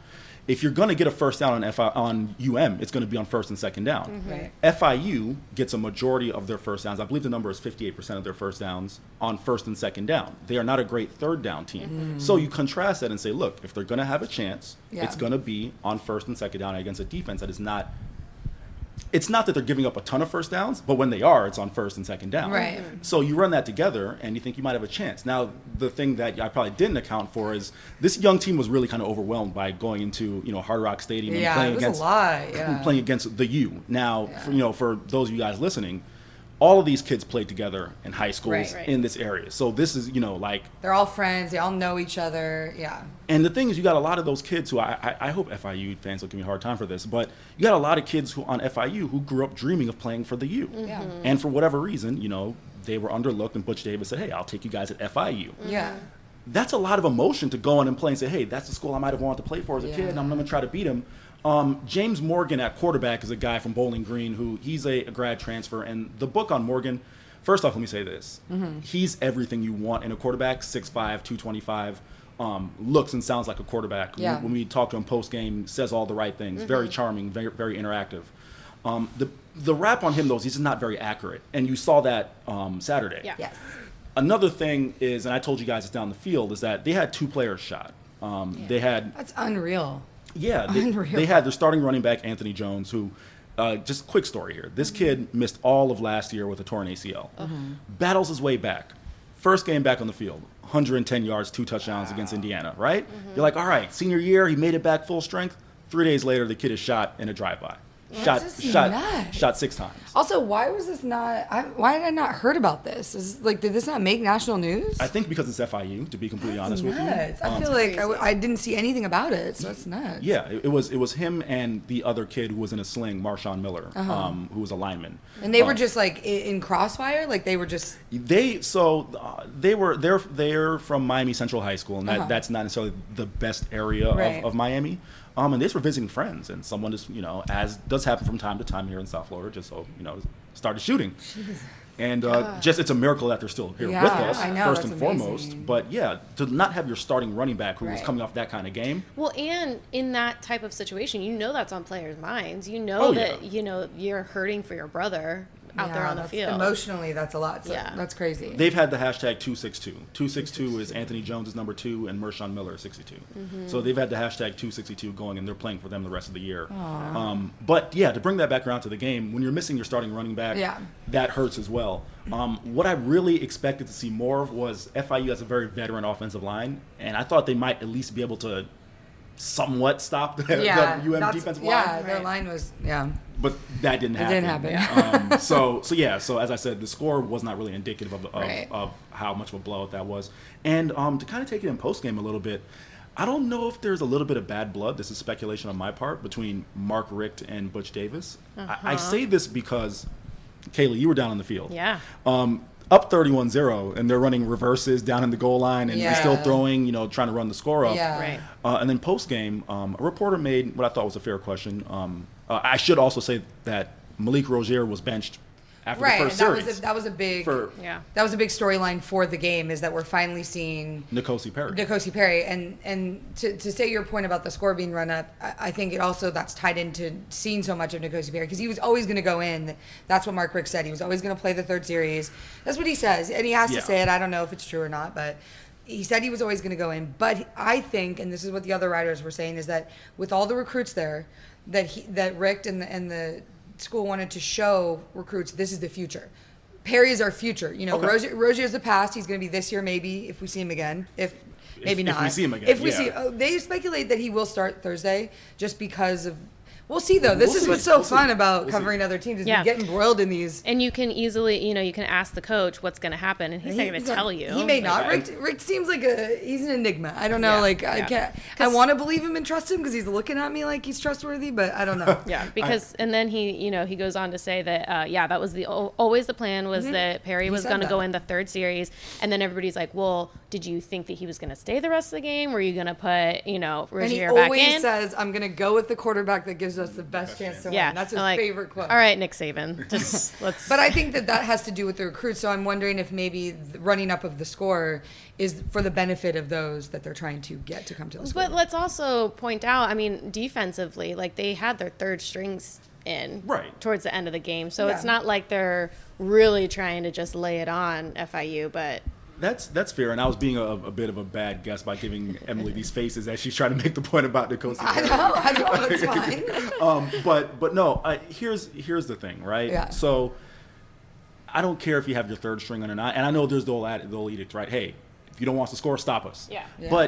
if you're going to get a first down on UM, it's going to be on first and second down. Right. FIU gets a majority of their first downs. I believe the number is 58% of their first downs on first and second down. They are not a great third down team. So you contrast that and say, look, if they're going to have a chance, it's going to be on first and second down against a defense that is not. It's not that they're giving up a ton of first downs, but when they are, it's on first and second down. Right. So you run that together, and you think you might have a chance. Now, the thing that I probably didn't account for is this young team was really kind of overwhelmed by going into Hard Rock Stadium and playing against a lot. Yeah. playing against the U. Now, for those of you guys listening, all of these kids played together in high schools in this area. So this is, they're all friends. They all know each other. Yeah. And the thing is, you got a lot of those kids who I hope FIU fans will give me a hard time for this, but you got a lot of kids who on FIU who grew up dreaming of playing for the U. Yeah. And for whatever reason, they were underlooked, and Butch Davis said, hey, I'll take you guys at FIU. Yeah. That's a lot of emotion to go in and play and say, hey, that's the school I might have wanted to play for as a kid, and I'm going to try to beat him. James Morgan at quarterback is a guy from Bowling Green he's a grad transfer. And the book on Morgan, first off, let me say this. He's everything you want in a quarterback, 6'5", 225, looks and sounds like a quarterback. Yeah. When we talk to him post-game, says all the right things, very charming, very, very interactive. The rap on him, though, is he's just not very accurate. And you saw that Saturday. Yeah. Yes. Another thing is, and I told you guys it's down the field, is that they had 2 players shot. They had... That's unreal. Yeah, they had their starting running back, Anthony Jones, who, just quick story here. This kid missed all of last year with a torn ACL. Battles his way back. First game back on the field, 110 yards, 2 touchdowns against Indiana, right? You're like, all right, senior year, he made it back full strength. 3 days later, the kid is shot in a drive-by. Shot 6 times. Also, why was this not? Why did I not heard about this? Did this not make national news? I think because it's FIU, to be completely honest with you. I feel like I didn't see anything about it, so it's nuts. Yeah, it was him and the other kid who was in a sling, Marshawn Miller, who was a lineman. And they were just in crossfire, they were just. They're from Miami Central High School, and that's not necessarily the best area of Miami. And they were visiting friends, and someone just, as does happen from time to time here in South Florida, just started shooting. Jeez. And it's a miracle that they're still here with us, I know, first and amazing. Foremost. But to not have your starting running back who was coming off that kind of game. Well, and in that type of situation, that's on players' minds. You're hurting for your brother out there on the field. Emotionally, that's a lot. So that's crazy. They've had the hashtag 262. 262 is Anthony Jones is number 2 and Marshawn Miller is 62. So they've had the hashtag 262 going, and they're playing for them the rest of the year. But to bring that back around to the game, when you're missing your starting running back, that hurts as well. What I really expected to see more of was FIU has a very veteran offensive line, and I thought they might at least be able to somewhat stop the UM defensive line. Yeah, their line was, But that didn't happen. It didn't happen. So as I said, the score was not really indicative of how much of a blowout that was. And to kind of take it in post-game a little bit, I don't know if there's a little bit of bad blood, this is speculation on my part, between Mark Richt and Butch Davis. I say this because, Kaylee, you were down on the field. Yeah. Up 31-0, and they're running reverses down in the goal line, and you're still throwing, trying to run the score up. Yeah. Right. And then post-game, a reporter made what I thought was a fair question. I should also say that Malik Rozier was benched after the first series. That was a big storyline for the game, is that we're finally seeing N'Kosi Perry. And to say your point about the score being run up, I think that's tied into seeing so much of N'Kosi Perry, because he was always going to go in. That's what Mark Richt said. He was always going to play the third series. That's what he says, and he has to say it. I don't know if it's true or not, but he said he was always going to go in. But I think, and this is what the other writers were saying, is that with all the recruits there, that Richt and the school wanted to show recruits, this is the future. Perry is our future. Rozier's the past. He's going to be this year, maybe, if we see him again. If not. If we see him again. They speculate that he will start Thursday just because of. We'll see, though. This is what's so fun about covering other teams, is you get embroiled in these. And you can easily, you can ask the coach what's going to happen, and he's not going to tell you. He may not. Rick seems like he's an enigma. I don't know. I want to believe him and trust him because he's looking at me like he's trustworthy, but I don't know. Yeah, because and then he goes on to say that that was always the plan, was that Perry was going to go in the third series, and then everybody's like, well, did you think that he was going to stay the rest of the game? Were you going to put Rozier back in? And he always says, I'm going to go with the quarterback that gives gives us the best chance to Yeah, win. That's his like, favorite quote. All right, Nick Saban, just let's. But I think that has to do with the recruits. So I'm wondering if maybe the running up of the score is for the benefit of those that they're trying to get to come to the school. But let's also point out, I mean, defensively, like they had their third strings in towards the end of the game. So it's not like they're really trying to just lay it on FIU, but That's fair, and I was being a bit of a bad guest by giving Emily these faces as she's trying to make the point about Nicosi. I know, it's fine. But no, here's the thing, right? Yeah. So I don't care if you have your third string on or not, and I know there's the old edict, right? Hey, if you don't want us to score, stop us. Yeah. But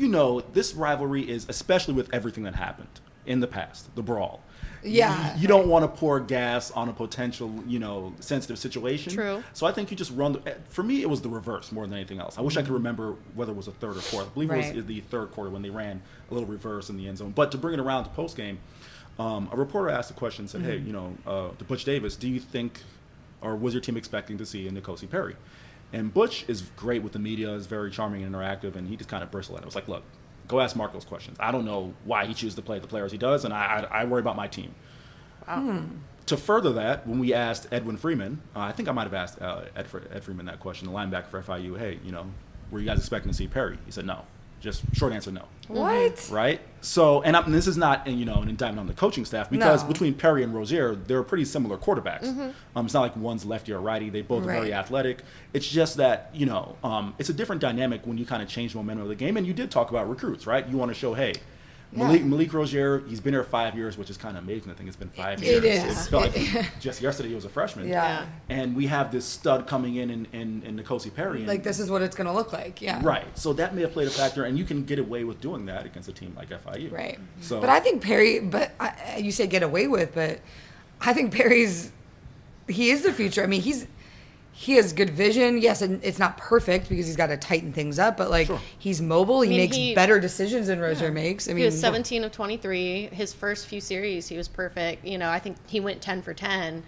this rivalry is, especially with everything that happened in the past, the brawl. Yeah. You don't want to pour gas on a potential, sensitive situation. True. So I think you just run. For me, it was the reverse more than anything else. I wish I could remember whether it was a third or fourth. I believe it was the third quarter when they ran a little reverse in the end zone. But to bring it around to post game, a reporter asked a question and said, "Hey, to Butch Davis, do you think, or was your team expecting to see a Nicosi Perry?" And Butch is great with the media, is very charming and interactive, and he just kind of bristled at it. I was like, "Look, go ask Mark those questions. I don't know why he chooses to play the players he does, and I worry about my team." Wow. To further that, when we asked Edwin Freeman, I think I might have asked Ed Freeman that question, the linebacker for FIU, hey, were you guys expecting to see Perry? He said no. Just short answer, no. What? Right? So, and this is not, an indictment on the coaching staff, because between Perry and Rozier, they're pretty similar quarterbacks. It's not like one's lefty or righty. They both are very athletic. It's just that, it's a different dynamic when you kind of change the momentum of the game. And you did talk about recruits, right? You want to show, hey, Malik Rozier, he's been here 5 years, which is kind of amazing. I think it's been 5 years. It is. It felt like just yesterday he was a freshman. Yeah. And we have this stud coming in Nicosi Perry. Like, this is what it's going to look like. Yeah. Right. So that may have played a factor, and you can get away with doing that against a team like FIU. Right. So, but I think Perry, you say get away with, but I think he is the future. I mean, he has good vision. Yes, and it's not perfect because he's got to tighten things up, but he's mobile. He makes better decisions than Rozier makes. I mean, he was 17 of 23. His first few series, he was perfect. I think he went 10 for 10.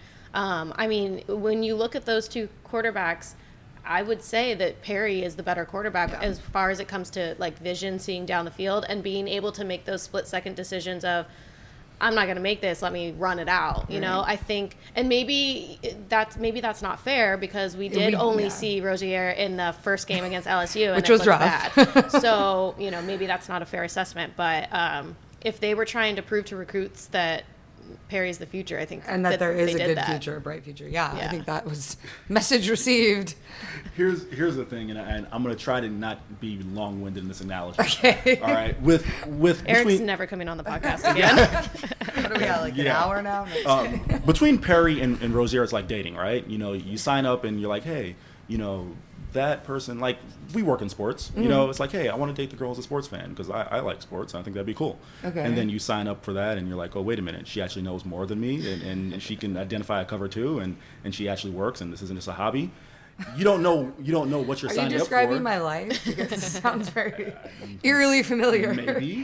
I mean, when you look at those two quarterbacks, I would say that Perry is the better quarterback as far as it comes to like vision, seeing down the field, and being able to make those split-second decisions of, I'm not going to make this, let me run it out. I think, and maybe that's not fair because we did only see Rozier in the first game against LSU, and which was rough. Bad. So, maybe that's not a fair assessment. But if they were trying to prove to recruits that Perry's the future, I think, and that there is a good future, a bright future. Yeah, I think that was message received. Here's the thing, and I'm going to try to not be long-winded in this analogy. Okay. All right. With Eric's never coming on the podcast again. What are we at, like an hour now? Between Perry and Rozier, it's like dating, right? You sign up and you're like, hey, that person, like, we work in sports, it's like, hey, I want to date the girl as a sports fan because I like sports. I think that'd be cool. Okay. And then you sign up for that and you're like, oh, wait a minute, she actually knows more than me and she can identify a cover too and she actually works and this isn't just a hobby. You don't know what you're signing up for. Are you describing my life? Because it sounds very eerily familiar. Maybe.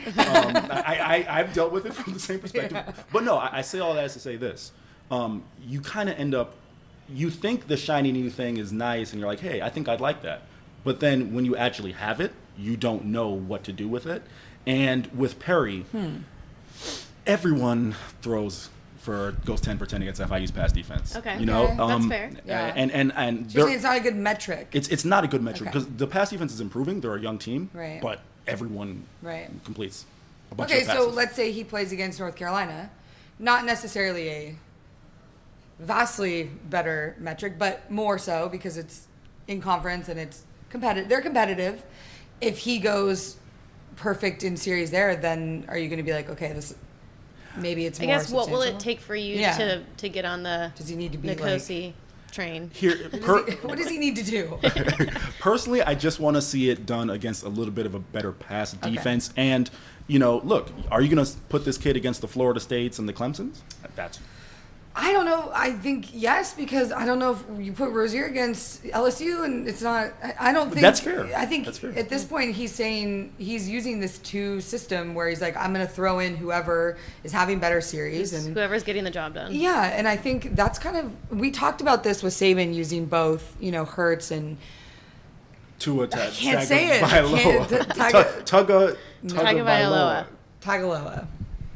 I've dealt with it from the same perspective. Yeah. But no, I say all that to say this. You kind of end up, you think the shiny new thing is nice and you're like, hey, I think I'd like that. But then when you actually have it, you don't know what to do with it. And with Perry, everyone goes 10 for 10 against FIU's pass defense. Okay. That's fair. Yeah. And so it's not a good metric. It's not a good metric because the pass defense is improving. They're a young team, right? But everyone completes a bunch of passes. So let's say he plays against North Carolina, not necessarily a vastly better metric, but more so because it's in conference and it's competitive. They're competitive. If he goes perfect in series there, then are you going to be like, okay, this? Maybe it's more. I guess what will it take for you to get on the Does he need to be Nicosi train? What does he need to do? Personally, I just want to see it done against a little bit of a better pass defense. And, look, are you going to put this kid against the Florida States and the Clemsons? I don't know. I think yes, because I don't know if you put Rozier against LSU and it's not. I don't think that's fair. I think at this point he's saying he's using this two system where he's like, I'm going to throw in whoever is having better series and whoever's getting the job done. Yeah, and I think that's kind of we talked about this with Saban using both, Hurts and Tua. I can't say it. Tagovailoa.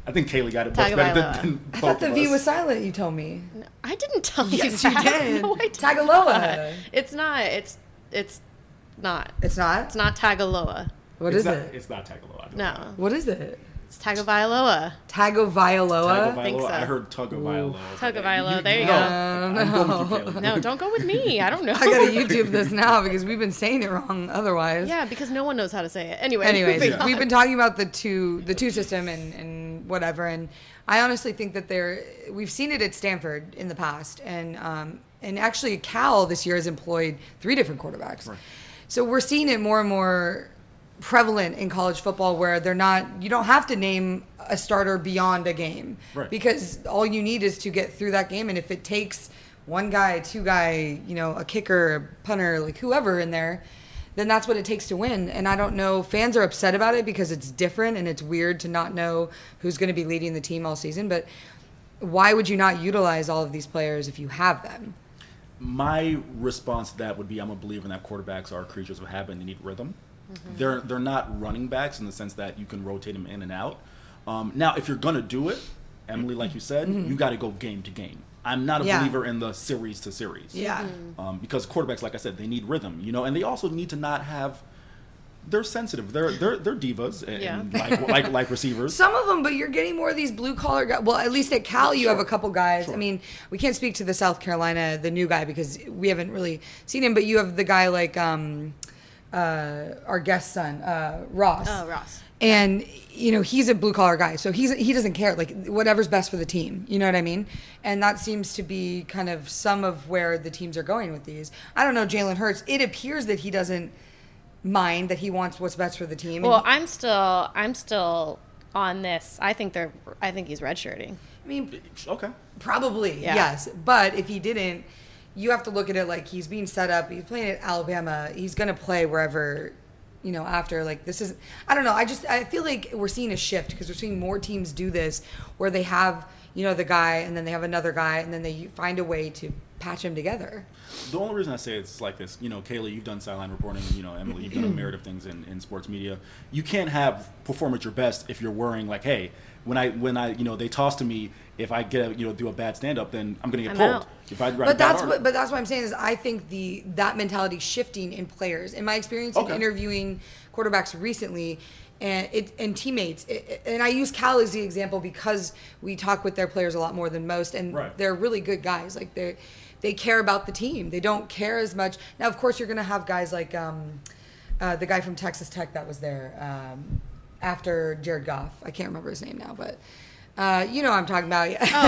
I think Kaylee got it much better than I both thought the of V us. was silent. You told me. No, I didn't tell you Yes, that. you did. No, I did Tagaloa. It's not. It's not. It's not. It's not Tagaloa. What It's is not, it? It's not Tagovailoa. No, What is it? it's Tagovailoa. Tagovailoa. I think so. I heard Tagovailoa. Tagovailoa, there you go. go. I'm going with you, Kaylee. No, don't go with me. I don't know. I gotta YouTube this now because we've been saying it wrong otherwise. Yeah, because no one knows how to say it. Anyway, Anyways, moving on. we've been talking about the two system and whatever, and I honestly think that we've seen it at Stanford in the past, and actually Cal this year has employed 3 different quarterbacks. Right. So we're seeing it more and more prevalent in college football where you don't have to name a starter beyond a game, Right. because all you need is to get through that game, and if it takes one guy, 2 guy, a kicker, a punter, like whoever in there, then that's what it takes to win. And I don't know, fans are upset about it because it's different and it's weird to not know who's going to be leading the team all season, but why would you not utilize all of these players if you have them? My response to that would be, I'm a believer that quarterbacks are creatures of habit and they need rhythm. Mm-hmm. They're not running backs in the sense that you can rotate them in and out. Now, if you're gonna do it, Emily, like you said, you got to go game to game. I'm not a believer in the series to series. Yeah. Because quarterbacks, like I said, they need rhythm, and they also need to not have. They're sensitive. They're divas and like receivers. Some of them, but you're getting more of these blue collar guys. Well, at least at Cal, you have a couple guys. Sure. I mean, we can't speak to the South Carolina, the new guy, because we haven't really seen him. But you have the guy like our guest son, Ross. Oh, Ross. And he's a blue collar guy, so he doesn't care, like whatever's best for the team. You know what I mean? And that seems to be kind of some of where the teams are going with these. I don't know, Jalen Hurts. It appears that he doesn't mind, that he wants what's best for the team. Well, I'm still on this. I think he's redshirting. I mean, Okay. probably Yeah. yes, but if he didn't, you have to look at it like he's being set up. He's playing at Alabama. He's going to play wherever. After, like, this is, I don't know. I feel like we're seeing a shift because we're seeing more teams do this where they have, the guy and then they have another guy and then they find a way to patch them together. The only reason I say it's like this, Kaylee, you've done sideline reporting, Emily, you've done a myriad of things in sports media. You can't perform at your best if you're worrying like, hey, when I they toss to me, if I get do a bad stand up, then I'm gonna get I'm pulled. out. If I write But that's article. what I'm saying is I think that mentality shifting in players. In my experience in Okay. interviewing quarterbacks recently, and teammates, and I use Cal as the example because we talk with their players a lot more than most, and Right. they're really good guys. Like they care about the team. They don't care as much. Now, of course, you're gonna have guys like the guy from Texas Tech that was there after Jared Goff. I can't remember his name now, but. I'm talking about.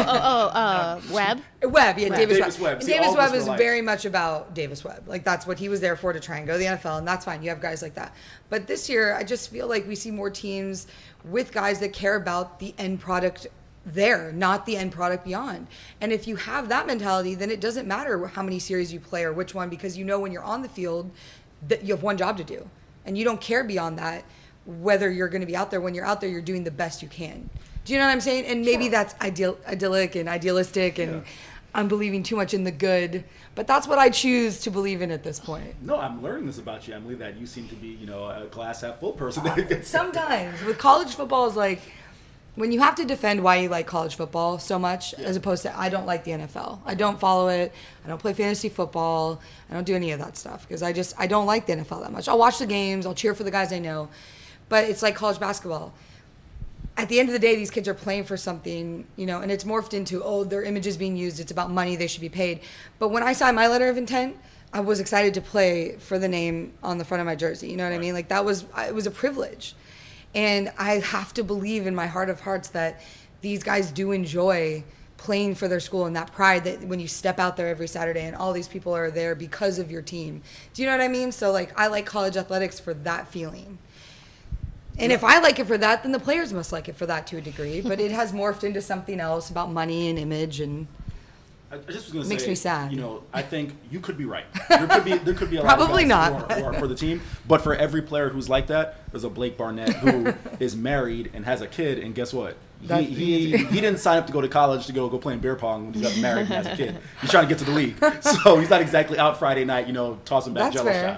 Webb. Webb, yeah, Webb. Davis Davis Webb. Webb. And See, Davis all of us Webb is were like- very much about Davis Webb. Like, that's what he was there for, to try and go to the NFL, and that's fine. You have guys like that. But this year, I just feel like we see more teams with guys that care about the end product there, not the end product beyond. And if you have that mentality, then it doesn't matter how many series you play or which one, because when you're on the field that you have one job to do. And you don't care beyond that whether you're going to be out there. When you're out there, you're doing the best you can. Do you know what I'm saying? And maybe that's idyllic and idealistic, and I'm believing too much in the good. But that's what I choose to believe in at this point. No, I'm learning this about you, Emily, that you seem to be, a glass half full person. Sometimes with college football is like when you have to defend why you like college football so much, as opposed to I don't like the NFL. I don't follow it. I don't play fantasy football. I don't do any of that stuff because I don't like the NFL that much. I'll watch the games. I'll cheer for the guys I know. But it's like college basketball. At the end of the day, these kids are playing for something, and it's morphed into, their image is being used. It's about money. They should be paid. But when I signed my letter of intent, I was excited to play for the name on the front of my jersey. You know what I mean? Like it was a privilege. And I have to believe in my heart of hearts that these guys do enjoy playing for their school, and that pride that when you step out there every Saturday and all these people are there because of your team. Do you know what I mean? So I like college athletics for that feeling. And if I like it for that, then the players must like it for that to a degree. But it has morphed into something else about money and image, and I just was going to say, makes me sad. I think you could be right. There could be a lot Probably of guys not. who are for the team, but for every player who's like that, there's a Blake Barnett who is married and has a kid, and guess what? He didn't sign up to go to college to go play in beer pong when he got married and has a kid. He's trying to get to the league, so he's not exactly out Friday night, tossing back that's Jello fair. shots.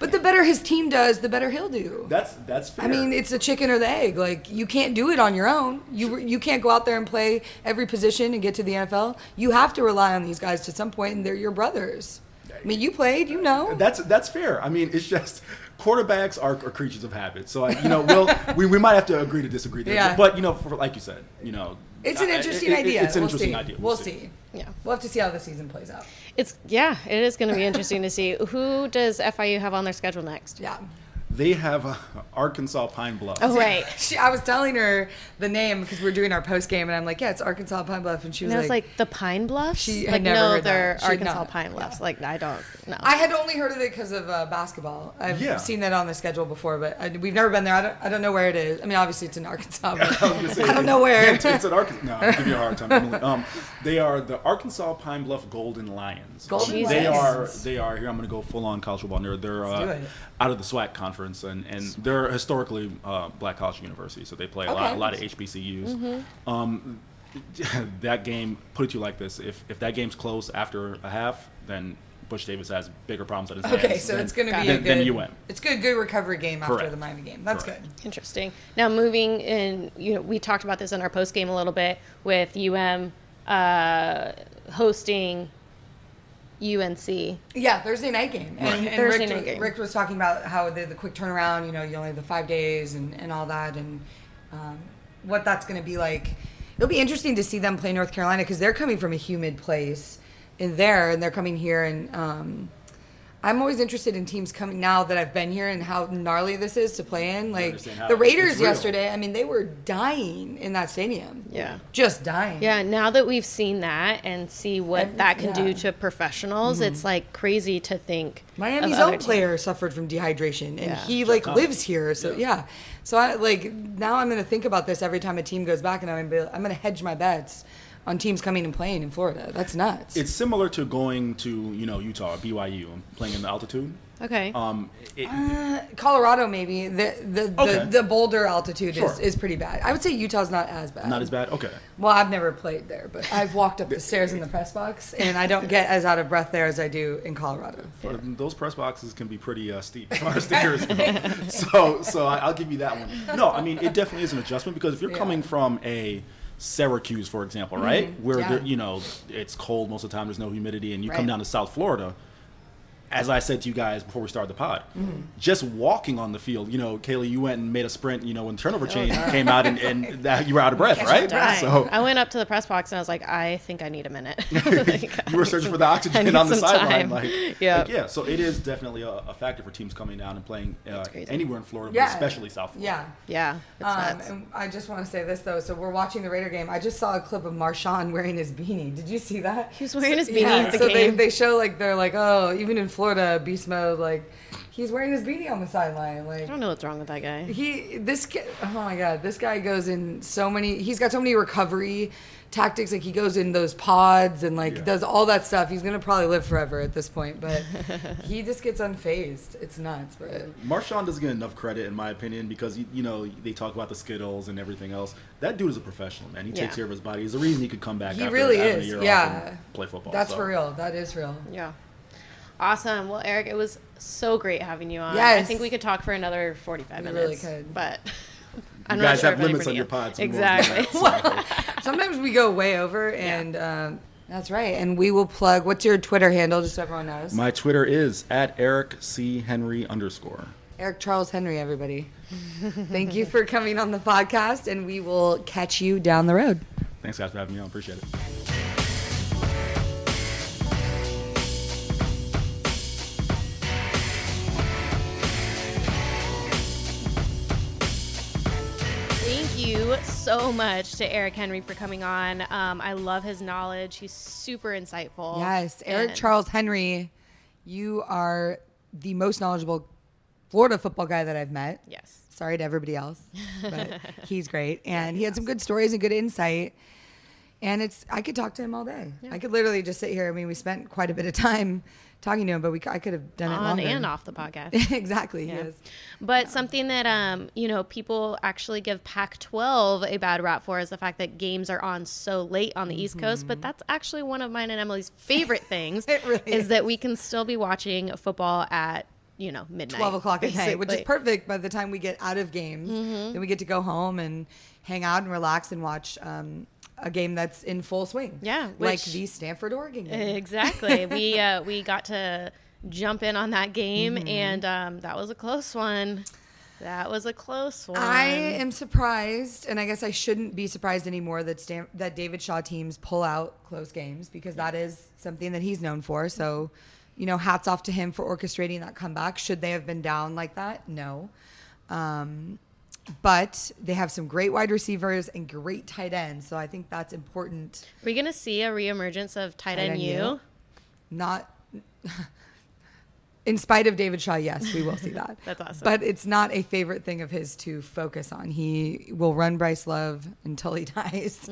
But the better his team does, the better he'll do. That's fair. I mean, it's the chicken or the egg. Like, you can't do it on your own. You can't go out there and play every position and get to the NFL. You have to rely on these guys to some point, and they're your brothers. I mean, you played, you know. That's fair. I mean, it's just quarterbacks are creatures of habit. So, we might have to agree to disagree there. Yeah. But, like you said, It's an interesting idea. It's an interesting idea. We'll see. Yeah. We'll have to see how the season plays out. It is going to be interesting to see. Who does FIU have on their schedule next? Yeah. They have Arkansas Pine Bluff. Oh, right. I was telling her the name because we were doing our post game, and I'm like, yeah, it's Arkansas Pine Bluff, and she was like the Pine Bluffs. She like had never heard they're that. Arkansas Pine Bluffs. Yeah. Like I don't know. I had only heard of it because of basketball. I've seen that on the schedule before, but we've never been there. I don't know where it is. I mean, obviously it's in Arkansas, but I don't know where. It's in Arkansas. No, I'll give you a hard time, Emily. They are the Arkansas Pine Bluff Golden Lions. They are here. I'm going to go full on college football nerd. They're out of the SWAC conference, and they're historically black college university, so they play a lot of HBCUs. Mm-hmm. That game, put it to you like this: if that game's close after a half, then Butch Davis has bigger problems at his hands. Okay, so it's going to be than UM. It's good recovery game after the Miami game. That's good. Interesting. Now moving in, we talked about this in our post game a little bit with UM hosting UNC. Yeah, Thursday night game. And Thursday night game. Rick was talking about how the quick turnaround, you only have the 5 days and all that, and what that's going to be like. It'll be interesting to see them play North Carolina because they're coming from a humid place and they're coming here, and I'm always interested in teams coming now that I've been here and how gnarly this is to play in. Like the Raiders yesterday, I mean, they were dying in that stadium. Yeah. Just dying. Yeah, now that we've seen that and see what that can do to professionals, it's like crazy to think. Miami's own player suffered from dehydration, and he lives here. So so I now I'm going to think about this every time a team goes back, and I'm going to hedge my bets on teams coming and playing in Florida. That's nuts. It's similar to going to, Utah, BYU, and playing in the altitude. Okay. Colorado maybe. The Boulder altitude is pretty bad. I would say Utah's not as bad. Not as bad? Okay. Well, I've never played there, but I've walked up the stairs in the press box, and I don't get as out of breath there as I do in Colorado. Those press boxes can be pretty steep as far as stairs go. So I'll give you that one. No, I mean, it definitely is an adjustment because if you're coming from a Syracuse, for example, right? Where it's cold most of the time, there's no humidity, and you come down to South Florida. As I said to you guys before we started the pod, just walking on the field, Kaylee, you went and made a sprint, when turnover change came out and you were out of breath, right? So I went up to the press box and I was like, I think I need a minute. You were searching for the oxygen on the sideline. So it is definitely a factor for teams coming down and playing anywhere in Florida, but especially South Florida. Yeah. And I just want to say this, though. So we're watching the Raider game. I just saw a clip of Marshawn wearing his beanie. Did you see that? He was wearing his beanie at the game. They show, they're like, oh, even in Florida, beast mode, he's wearing his beanie on the sideline. I don't know what's wrong with that guy. Oh my God, this guy goes in he's got so many recovery tactics. He goes in those pods and does all that stuff. He's gonna probably live forever at this point, but he just gets unfazed. It's nuts. But Marshawn doesn't get enough credit, in my opinion, because they talk about the Skittles and everything else. That dude is a professional, man. He takes care of his body. There's a reason he could come back. He really is. A year off and play football. That's for real. That is real. Yeah. Awesome. Well, Eric, it was so great having you on. Yes. I think we could talk for another 45 minutes. Really could. But I'm not sure. You guys have limits on your pods. Exactly. Sometimes we go way over, and that's right. And we will plug. What's your Twitter handle, just so everyone knows? My Twitter is @EricCHenry_. Eric Charles Henry, everybody. Thank you for coming on the podcast, and we will catch you down the road. Thanks, guys, for having me on. Appreciate it. So much to Eric Henry for coming on. I love his knowledge. He's super insightful. Yes, Eric Charles Henry, you are the most knowledgeable Florida football guy that I've met. Yes. Sorry to everybody else, but he's great. And he had some good stories and good insight. And I could talk to him all day. Yeah. I could literally just sit here. I mean, we spent quite a bit of time talking to him, but I could have done it longer. On and off the podcast. Exactly, yeah. Yes. But something that, people actually give Pac-12 a bad rap for is the fact that games are on so late on the East Coast. But that's actually one of mine and Emily's favorite things. It really is that we can still be watching football at midnight. 12 o'clock at night, which is basically. perfect by the time we get out of games. Then we get to go home and hang out and relax and watch a game that's in full swing. Yeah, like the Stanford-Oregon game. Exactly. We got to jump in on that game, and that was a close one. That was a close one. I am surprised, and I guess I shouldn't be surprised anymore that David Shaw teams pull out close games, because that is something that he's known for. So, hats off to him for orchestrating that comeback. Should they have been down like that? No. But they have some great wide receivers and great tight ends, so I think that's important. Are we going to see a reemergence of tight end U? Not... In spite of David Shaw, yes, we will see that. That's awesome. But it's not a favorite thing of his to focus on. He will run Bryce Love until he dies.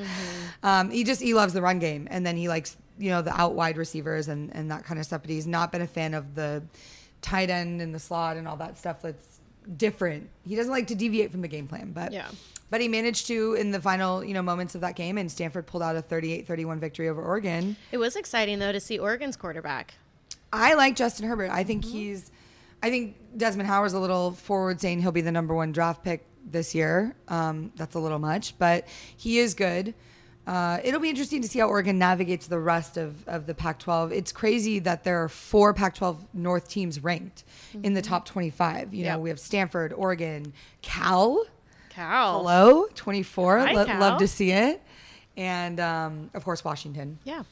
He loves the run game, and then he likes the out wide receivers and that kind of stuff. But he's not been a fan of the tight end and the slot and all that stuff that's different. He doesn't like to deviate from the game plan. But he managed to in the final moments of that game, and Stanford pulled out a 38-31 victory over Oregon. It was exciting though to see Oregon's quarterback. I like Justin Herbert. I think I think Desmond Howard's a little forward saying he'll be the number 1 draft pick this year. That's a little much, but he is good. It'll be interesting to see how Oregon navigates the rest of the Pac-12. It's crazy that there are 4 Pac-12 North teams ranked in the top 25. We have Stanford, Oregon, Cal. Hello, 24. Hi, Cal. Love to see it. And, of course, Washington. Yeah.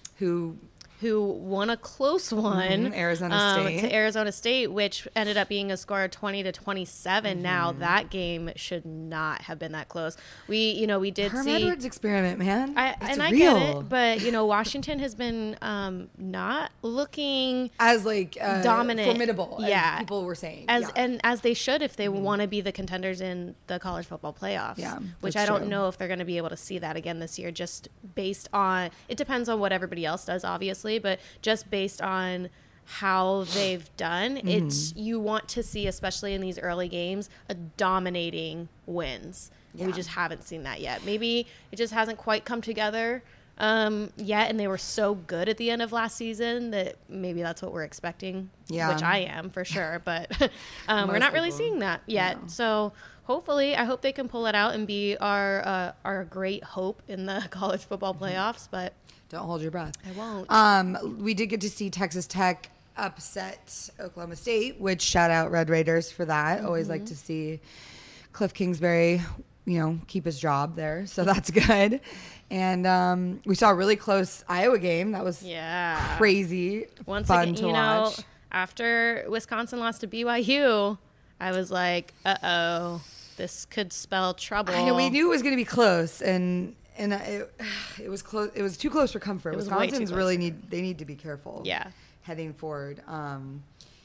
Who won a close one, Arizona State, to Arizona State, which ended up being a score of 20-27. Now that game should not have been that close. We did Herm see Edwards experiment, man. I get it, but Washington has been not looking as dominant, formidable, as people were saying, and as they should if they want to be the contenders in the college football playoffs. Yeah, which I don't know if they're going to be able to see that again this year. Just based on it depends on what everybody else does, obviously. But just based on how they've done, you want to see, especially in these early games, a dominating wins. Yeah. We just haven't seen that yet. Maybe it just hasn't quite come together yet, and they were so good at the end of last season that maybe that's what we're expecting, which I am for sure. But we're not really seeing that yet. No. So hopefully, I hope they can pull it out and be our great hope in the college football playoffs. But don't hold your breath. I won't. We did get to see Texas Tech upset Oklahoma State, which shout out Red Raiders for that. Always like to see Cliff Kingsbury, keep his job there. So that's good. And we saw a really close Iowa game. That was crazy. Once fun again, to watch. After Wisconsin lost to BYU, I was like, uh-oh, this could spell trouble. I know, we knew it was going to be close, and it was close. It was too close for comfort. Wisconsin's really need to be careful. Yeah, heading forward. And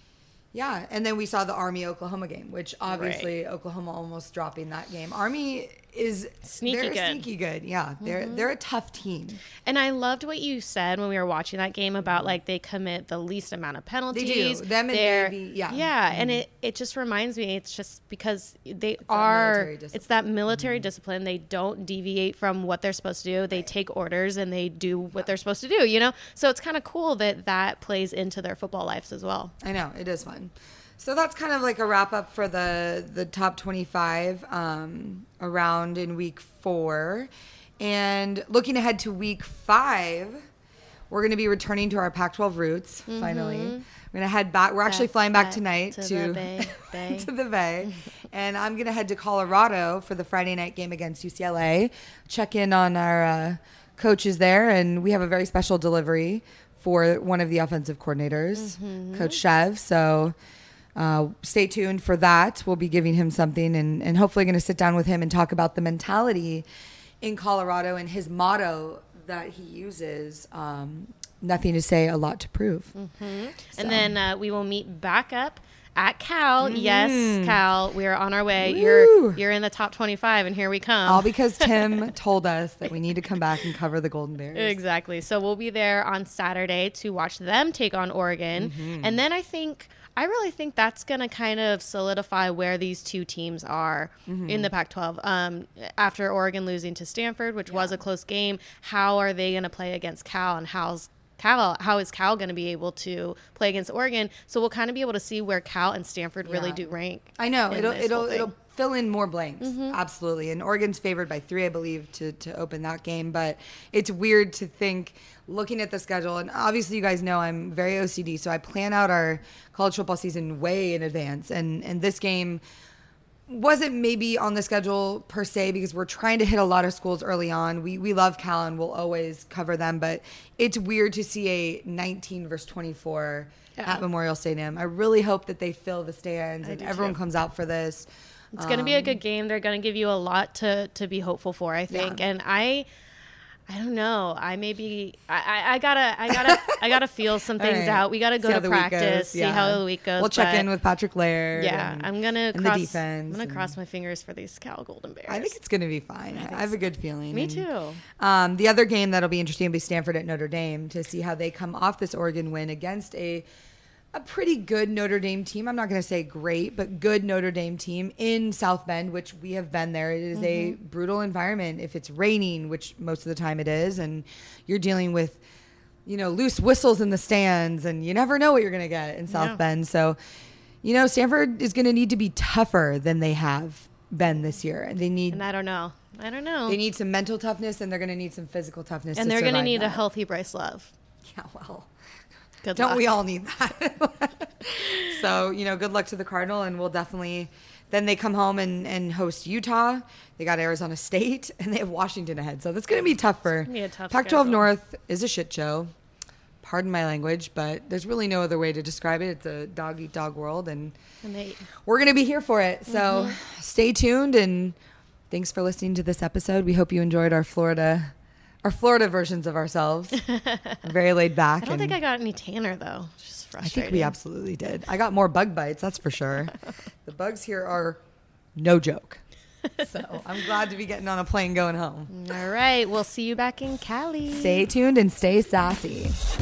then we saw the Army-Oklahoma game, which obviously Oklahoma almost dropping that game. Army is sneaky good. Yeah, they're a tough team. And I loved what you said when we were watching that game about they commit the least amount of penalties. They do. Them and Navy, and it just reminds me. It's just because it's that military discipline. They don't deviate from what they're supposed to do. They take orders and they do what they're supposed to do. So it's kind of cool that plays into their football lives as well. I know, it is fun. So that's kind of like a wrap up for the top 25 around in week 4. And looking ahead to week 5, we're going to be returning to our Pac-12 roots, finally. We're going to head back. We're actually flying back tonight to the Bay. To the Bay. And I'm going to head to Colorado for the Friday night game against UCLA. Check in on our coaches there. And we have a very special delivery for one of the offensive coordinators, Coach Chev. So stay tuned for that. We'll be giving him something and hopefully going to sit down with him and talk about the mentality in Colorado and his motto that he uses, nothing to say, a lot to prove. So. And then we will meet back up at Cal. Yes, Cal, we're on our way. Woo. You're in the top 25 and here we come. All because Tim told us that we need to come back and cover the Golden Bears. Exactly. So we'll be there on Saturday to watch them take on Oregon. And then I really think that's going to kind of solidify where these two teams are in the Pac-12. After Oregon losing to Stanford, which was a close game, how are they going to play against Cal, and how's Cal, how is Cal going to be able to play against Oregon? So we'll kind of be able to see where Cal and Stanford really do rank. I know it'll fill in more blanks. Absolutely. And Oregon's favored by 3, I believe, to open that game. But it's weird to think, looking at the schedule, and obviously you guys know I'm very OCD, so I plan out our college football season way in advance. And this game wasn't maybe on the schedule per se because we're trying to hit a lot of schools early on. We love Cal and we'll always cover them, but it's weird to see a 19 versus 24 at Memorial Stadium. I really hope that they fill the stands and everyone comes out for this. It's going to be a good game. They're going to give you a lot to be hopeful for, I think. And I don't know. I gotta feel some things out. We gotta go to practice, see how the week goes. We'll check in with Patrick Laird. Yeah, I'm gonna cross my fingers for these Cal Golden Bears. I think it's gonna be fine. I have a good feeling. Me too. The other game that'll be interesting will be Stanford at Notre Dame to see how they come off this Oregon win against a pretty good Notre Dame team. I'm not going to say great, but good Notre Dame team in South Bend, which we have been there. It is a brutal environment if it's raining, which most of the time it is, and you're dealing with, loose whistles in the stands, and you never know what you're going to get in South Bend. So, Stanford is going to need to be tougher than they have been this year. And I don't know. They need some mental toughness, and they're going to need some physical toughness. And they're going to need a healthy Bryce Love. Yeah, well. Good Don't luck. we all need that? So, good luck to the Cardinal, and we'll definitely – then they come home and host Utah. They got Arizona State, and they have Washington ahead. So that's going to be tough for – Pac-12 North is a shit show. Pardon my language, but there's really no other way to describe it. It's a dog-eat-dog world, and we're going to be here for it. So stay tuned, and thanks for listening to this episode. We hope you enjoyed our Florida versions of ourselves. Very laid back. I don't think I got any tanner, though. It's just frustrating. I think we absolutely did. I got more bug bites, that's for sure. The bugs here are no joke. So I'm glad to be getting on a plane going home. All right. We'll see you back in Cali. Stay tuned and stay sassy.